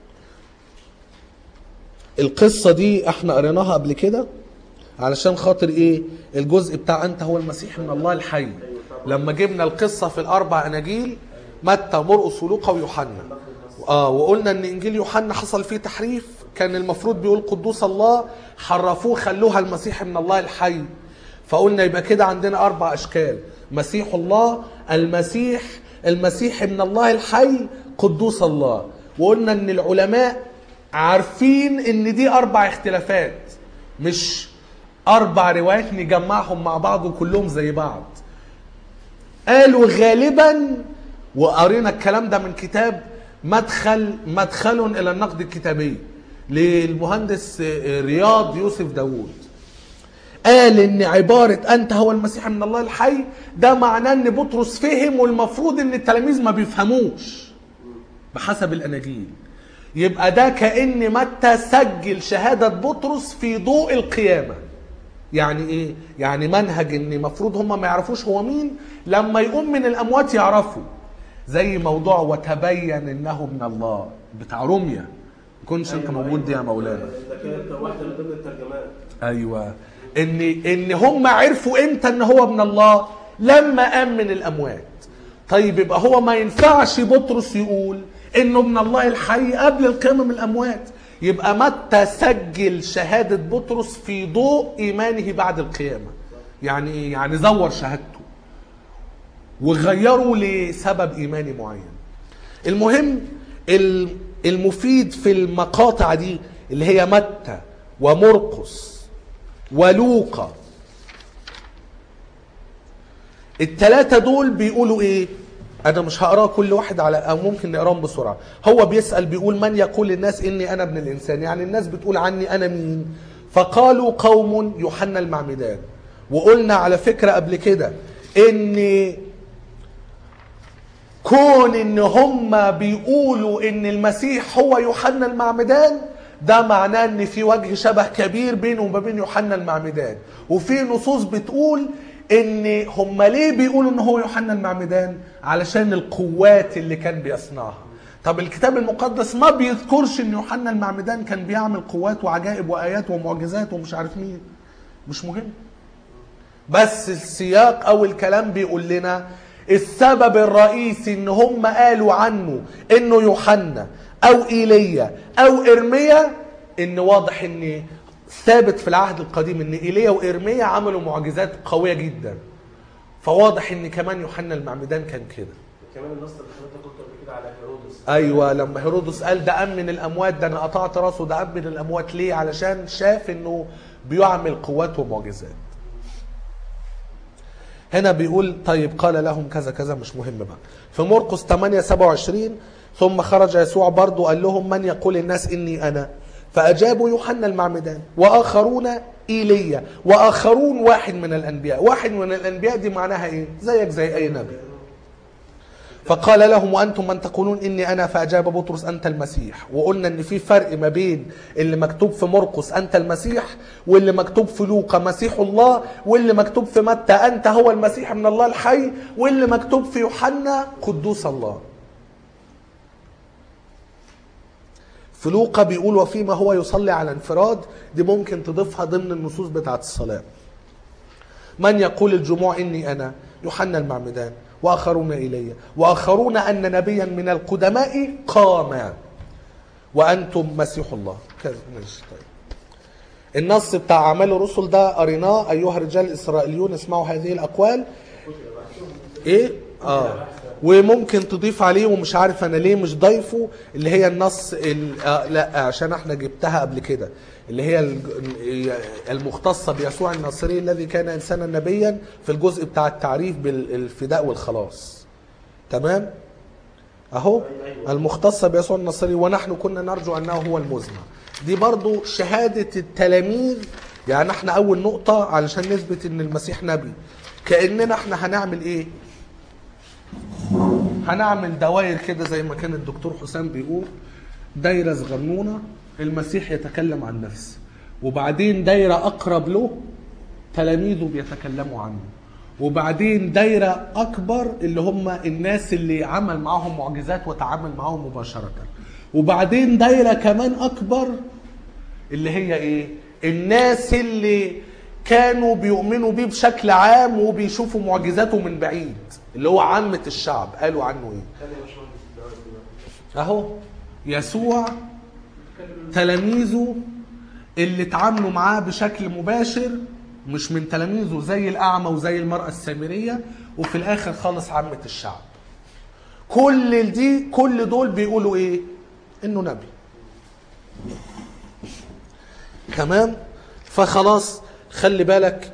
[SPEAKER 1] القصة دي احنا قريناها قبل كده علشان خاطر ايه الجزء بتاع انت هو المسيح من الله الحي. لما جبنا القصة في الاربع اناجيل متى مرقس ولوقا ويوحنا وقلنا ان انجيل يوحنا حصل فيه تحريف، كان المفروض بيقول قدوس الله، حرفوه خلوها المسيح من الله الحي. فقلنا يبقى كده عندنا 4 اشكال: مسيح الله، المسيح من الله الحي، قدوس الله. وقلنا ان العلماء عارفين ان دي 4 اختلافات، مش 4 روايات نجمعهم مع بعض وكلهم زي بعض. قالوا غالبا، وقرينا الكلام ده من كتاب مدخل الى النقد الكتابي للمهندس رياض يوسف داوود، قال ان عبارة انت هو المسيح من الله الحي ده معناه ان بطرس فهم، والمفروض ان التلاميذ ما بيفهموش بحسب الاناجيل. يبقى ده كأن متى سجل شهادة بطرس في ضوء القيامة. يعني ايه؟ يعني منهج ان مفروض هم ما يعرفوش هو مين، لما يقوم من الاموات يعرفوا. زي موضوع وتبين انه من الله بتاع روميا، كنتش انت موجود دي يا مولانا؟
[SPEAKER 3] ده كانت واحده من ضمن الترجمات.
[SPEAKER 1] ايوه، ان هم عرفوا امتى ان هو من الله؟ لما قام من الاموات. طيب يبقى هو ما ينفعش بطرس يقول انه من الله الحي قبل القيامه من الاموات. يبقى متى سجل شهاده بطرس في ضوء ايمانه بعد القيامه. يعني ايه؟ يعني زور شهادته وغيروا لسبب ايماني معين. المهم المفيد في المقاطع دي اللي هي متى ومرقس ولوقا، ال3 دول بيقولوا ايه؟ انا مش هقراه كل واحد او ممكن نقراهم بسرعه. هو بيسال بيقول من يقول الناس اني انا ابن الانسان؟ يعني الناس بتقول عني انا مين؟ فقالوا قوم يوحنا المعمدان. وقلنا على فكره قبل كده ان كون ان هم بيقولوا ان المسيح هو يوحنا المعمدان ده معناه ان في وجه شبه كبير بينه وبين يوحنا المعمدان. وفي نصوص بتقول ان هم ليه بيقولوا ان هو يوحنا المعمدان؟ علشان القوات اللي كان بيصنعها. طب الكتاب المقدس ما بيذكرش ان يوحنا المعمدان كان بيعمل قوات وعجائب وايات ومعجزات ومش عارف مين، مش مهم. بس السياق او الكلام بيقول لنا السبب الرئيسي ان هم قالوا عنه انه يوحنا او ايليا او ارميا، ان واضح ان ثابت في العهد القديم ان ايليا وارميا عملوا معجزات قويه جدا. فواضح ان كمان يوحنا المعمدان كان كده.
[SPEAKER 3] كمان النص اللي حضرتك قلت قبل كده على هيرودس.
[SPEAKER 1] ايوه، لما هيرودس قال ده قام من الاموات، ده انا قطعت راسه، ده قام من الاموات. ليه؟ علشان شاف انه بيعمل قوات ومعجزات. هنا بيقول طيب قال لهم كذا كذا، مش مهم بقى. في مرقس 8:27 ثم خرج يسوع برضو قال لهم من يقول الناس اني انا؟ فاجابوا يوحنا المعمدان واخرون ايليا واخرون واحد من الانبياء. واحد من الانبياء دي معناها ايه؟ زيك زي اي نبي. فقال لهم وانتم من تقولون اني انا؟ فاجاب بطرس انت المسيح. وقلنا ان في فرق ما بين اللي مكتوب في مرقس انت المسيح، واللي مكتوب في لوقا مسيح الله، واللي مكتوب في متى انت هو المسيح من الله الحي، واللي مكتوب في يوحنا قدوس الله. في لوقا بيقول وفيما هو يصلي على انفراد، دي ممكن تضيفها ضمن النصوص بتاعت الصلاة. من يقول الجموع اني انا؟ يوحنا المعمدان واخرون ايليا واخرون ان نبيا من القدماء قام وانتم مسيح الله. كذا. ماشي. طيب النص بتاع اعمال الرسل ده قريناه. ايها الرجال الاسرائيليون اسمعوا هذه الاقوال. ايه؟ وممكن تضيف عليه، ومش عارف انا ليه مش ضايفه، اللي هي النص لا عشان احنا جبتها قبل كده، اللي هي المختصة بيسوع الناصري الذي كان إنسانا نبيا، في الجزء بتاع التعريف بالفداء والخلاص. تمام؟ أهو المختصة بيسوع الناصري ونحن كنا نرجو أنه هو المزمع. دي برضو شهادة التلاميذ. يعني احنا أول نقطة علشان نثبت أن المسيح نبي، كأننا احنا هنعمل إيه؟ هنعمل دوائر كده زي ما كان الدكتور حسام بيقول، دايرة صغنونة المسيح يتكلم عن نفسه، وبعدين دايرة أقرب له تلاميذه بيتكلموا عنه، وبعدين دايرة أكبر اللي هم الناس اللي عمل معاهم معجزات وتعامل معاهم مباشرة، وبعدين دايرة كمان أكبر اللي هي إيه؟ الناس اللي كانوا بيؤمنوا بيه بشكل عام وبيشوفوا معجزاته من بعيد، اللي هو عامة الشعب. قالوا عنه إيه؟ أهو يسوع تلاميذه اللي اتعاملوا معاه بشكل مباشر، مش من تلاميذه زي الأعمى وزي المرأة السامرية، وفي الآخر خالص عامة الشعب. كل دول بيقولوا إيه؟ إنه نبي. تمام؟ فخلاص خلي بالك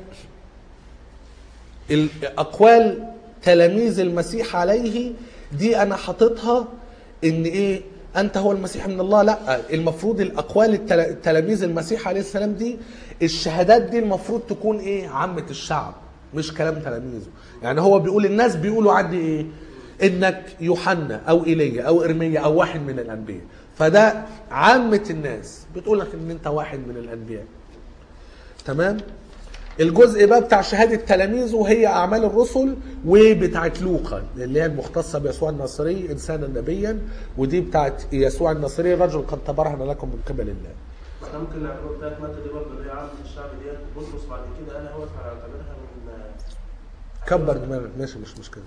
[SPEAKER 1] الأقوال تلاميذ المسيح عليه دي أنا حاططها إن إيه؟ أنت هو المسيح من الله. لا، المفروض الأقوال تلاميذ المسيح عليه السلام دي، الشهادات دي المفروض تكون إيه؟ عامة الشعب، مش كلام تلاميذه. يعني هو بيقول الناس بيقولوا عندي إيه؟ إنك يوحنا أو إيليا أو إرميا أو واحد من الأنبياء. فده عامة الناس بتقول لك إن أنت واحد من الأنبياء. تمام؟ الجزء بقى بتاع شهادة تلاميذه هي أعمال الرسل، وبتاعت لوقا اللي هي المختصة بيسوع الناصري إنسانا نبيا، ودي بتاعت يسوع الناصري رجل قد تبرهن لكم من قبل الله.
[SPEAKER 3] احنا ممكن نعتبر بتاعت متى دي برضه اللي هي عامة الشعب ديت، بطرس بعد كده أنا هو هنعتبرها من
[SPEAKER 1] كبر دماغك، ماشي مش مشكلة.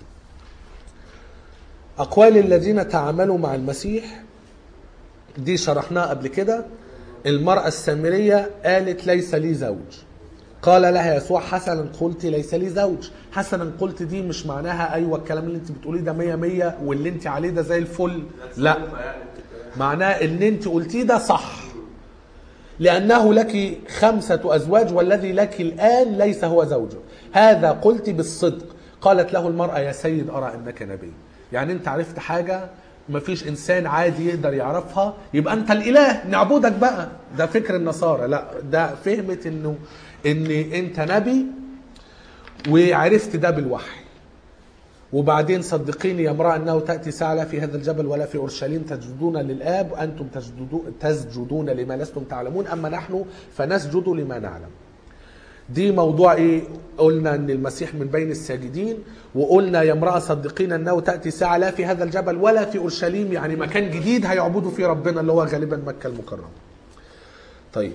[SPEAKER 1] أقوال الذين تعاملوا مع المسيح دي شرحناها قبل كده. المرأة السامرية قالت ليس لي زوج، قال لها يسوع حسنا قلت ليس لي زوج. حسنا قلت دي مش معناها ايوه الكلام اللي انت بتقوليه ده 100 واللي انت عليه ده زي الفل، لا، معناه ان انت قلتيه ده صح، لانه لك 5 أزواج والذي لك الان ليس هو زوجه، هذا قلت بالصدق. قالت له المرأة يا سيد ارى انك نبي. يعني انت عرفت حاجه مفيش انسان عادي يقدر يعرفها، يبقى انت الاله نعبدك بقى. ده فكر النصارى، لا، ده فهمت انه ان انت نبي وعرفت ده بالوحي. وبعدين صدقيني يا امرأة انه تأتي ساعة لا في هذا الجبل ولا في اورشليم تسجدون للآب وانتم تسجدون لما لستم تعلمون، اما نحن فنسجد لما نعلم. دي موضوع ايه؟ قلنا ان المسيح من بين الساجدين، وقلنا يا امرأة صدقينا انه تأتي ساعة لا في هذا الجبل ولا في اورشليم، يعني مكان جديد هيعبدوا فيه ربنا اللي هو غالبا مكة المكرمة. طيب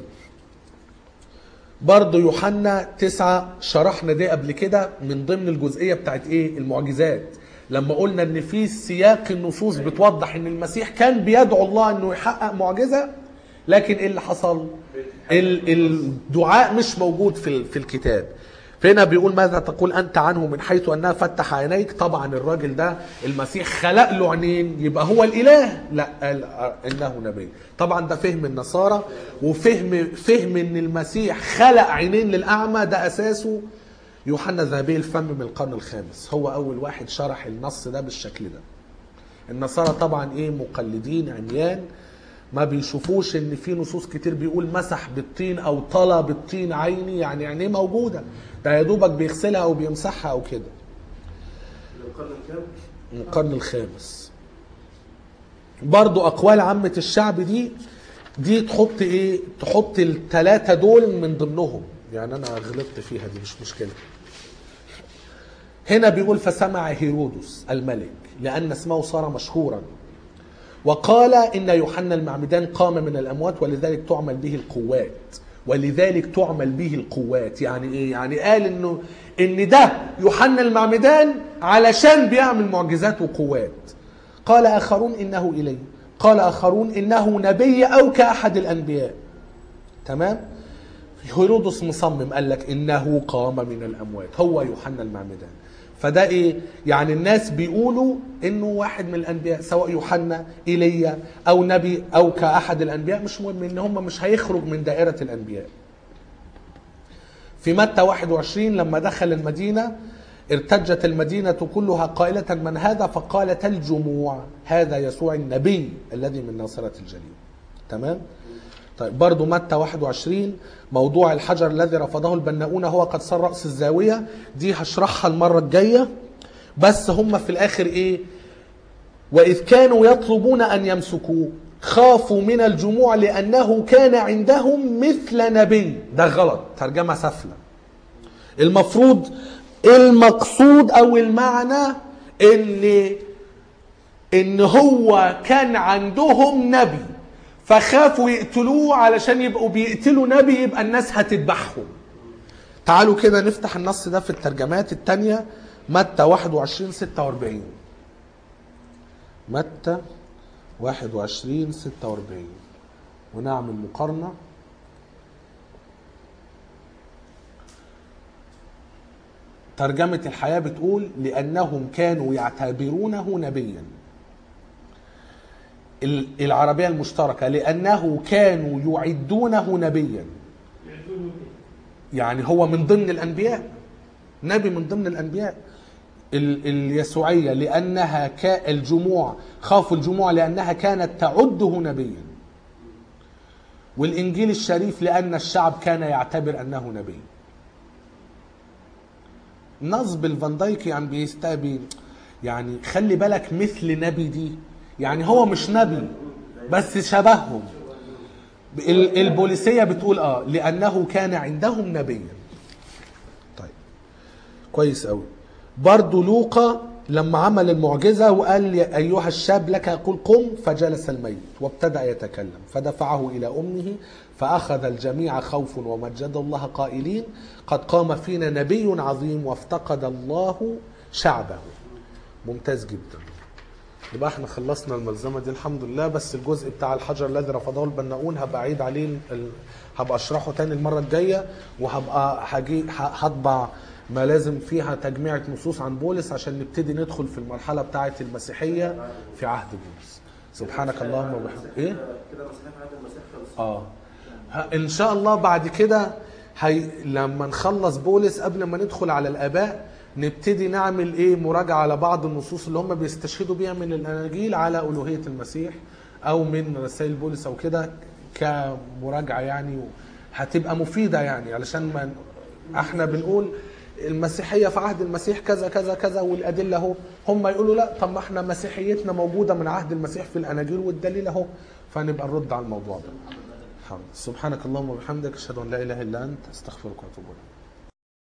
[SPEAKER 1] برضو يوحنا 9 شرحنا دي قبل كده من ضمن الجزئية بتاعت ايه؟ المعجزات. لما قلنا ان في سياق النصوص بتوضح ان المسيح كان بيدعو الله انه يحقق معجزة، لكن ايه اللي حصل؟ الدعاء مش موجود في الكتاب. فهنا بيقول ماذا تقول أنت عنه من حيث أنها فتح عينيك. طبعا الراجل ده المسيح خلق له عينين، يبقى هو الإله؟ لا، قال إنه نبي. طبعا ده فهم النصارى، وفهم إن المسيح خلق عينين للأعمى ده أساسه يوحنا ذهبي الفم من القرن الخامس، هو أول واحد شرح النص ده بالشكل ده. النصارى طبعا إيه؟ مقلدين عميان، ما بيشوفوش ان في نصوص كتير بيقول مسح بالطين او طلى بالطين عيني، يعني عينيه موجوده، ده يا دوبك بيغسلها او بيمسحها او كده. من القرن الخامس. برضو اقوال عامه الشعب دي تحط ايه؟ تحط ال3 دول من ضمنهم، يعني انا غلطت فيها دي مش مشكله. هنا بيقول فسمع هيرودس الملك لان اسمه صار مشهورا وقال إن يوحنا المعمدان قام من الأموات ولذلك تعمل به القوات. ولذلك تعمل به القوات يعني إيه؟ يعني قال إن ده يوحنا المعمدان علشان بيعمل معجزات وقوات. قال آخرون إنه إليه، قال آخرون إنه نبي أو كأحد الأنبياء. تمام؟ هيرودس مصمم قال لك إنه قام من الأموات، هو يوحنا المعمدان. فده ايه؟ يعني الناس بيقولوا انه واحد من الانبياء، سواء يوحنا ايليا او نبي او كاحد الانبياء، مش مهم، ان هم مش هيخرج من دائرة الانبياء. في متى 21 لما دخل المدينة ارتجت المدينة كلها قائلة من هذا؟ فقالت الجموع هذا يسوع النبي الذي من ناصرة الجليل. تمام؟ طيب برضو متى 21 موضوع الحجر الذي رفضه البناؤون هو قد صار رأس الزاوية، دي هشرحها المرة الجاية. بس هم في الآخر إيه؟ وإذ كانوا يطلبون أن يمسكوه خافوا من الجموع لأنه كان عندهم مثل نبي. ده غلط، ترجمة سفلة. المفروض المقصود أو المعنى إن هو كان عندهم نبي فخافوا يقتلوه علشان يبقوا بيقتلوا نبي يبقى الناس هتذبحهم. تعالوا كده نفتح النص ده في الترجمات التانية، متى 21:46. متى 21:46 ونعمل مقارنة. ترجمة الحياة بتقول لأنهم كانوا يعتبرونه نبيا. العربية المشتركة لأنه كانوا يعدونه نبيا، يعني هو من ضمن الأنبياء، نبي من ضمن الأنبياء. اليسوعية لأنها الجموع خافوا الجموع لأنها كانت تعده نبيا. والإنجيل الشريف لأن الشعب كان يعتبر أنه نبي. نصب الفاندايكي عم بيستقبل، يعني خلي بالك مثل نبي دي، يعني هو مش نبي بس شبههم. البوليسية بتقول لأنه كان عندهم نبيا. طيب كويس قوي. برضو لوقا لما عمل المعجزة وقال يا أيها الشاب لك أقول قم، فجلس الميت وابتدأ يتكلم فدفعه إلى أمه فأخذ الجميع خوف ومجد الله قائلين قد قام فينا نبي عظيم وافتقد الله شعبه. ممتاز جدا. يبقى احنا خلصنا الملزمة دي الحمد لله. بس الجزء بتاع الحجر الذي رفضه البناؤون هبقى أعيد عليه، هبقى أشرحه تاني المرة الجاية، وهبقى هطبع ما لازم فيها تجميعة نصوص عن بولس عشان نبتدي ندخل في المرحلة بتاعة المسيحية في عهد بولس. سبحانك اللهم وبحمدك. ايه؟
[SPEAKER 3] كده مسيحية في عهد المسيح خلص.
[SPEAKER 1] ان شاء الله بعد كده لما نخلص بولس قبل ما ندخل على الآباء نبتدي نعمل مراجعة على بعض النصوص اللي هم بيستشهدوا بيها من الأناجيل على ألوهية المسيح أو من رسائل بولس أو كده كمراجعة، يعني هتبقى مفيدة، يعني علشان ما احنا بنقول المسيحية في عهد المسيح كذا كذا كذا والأدلة اهو، هم يقولوا لا طب ما احنا مسيحيتنا موجودة من عهد المسيح في الأناجيل والدليل اهو، فنبقى نرد على الموضوع ده. سبحانك اللهم وبحمدك، اشهد ان لا اله الا انت، استغفرك واتوب اليك.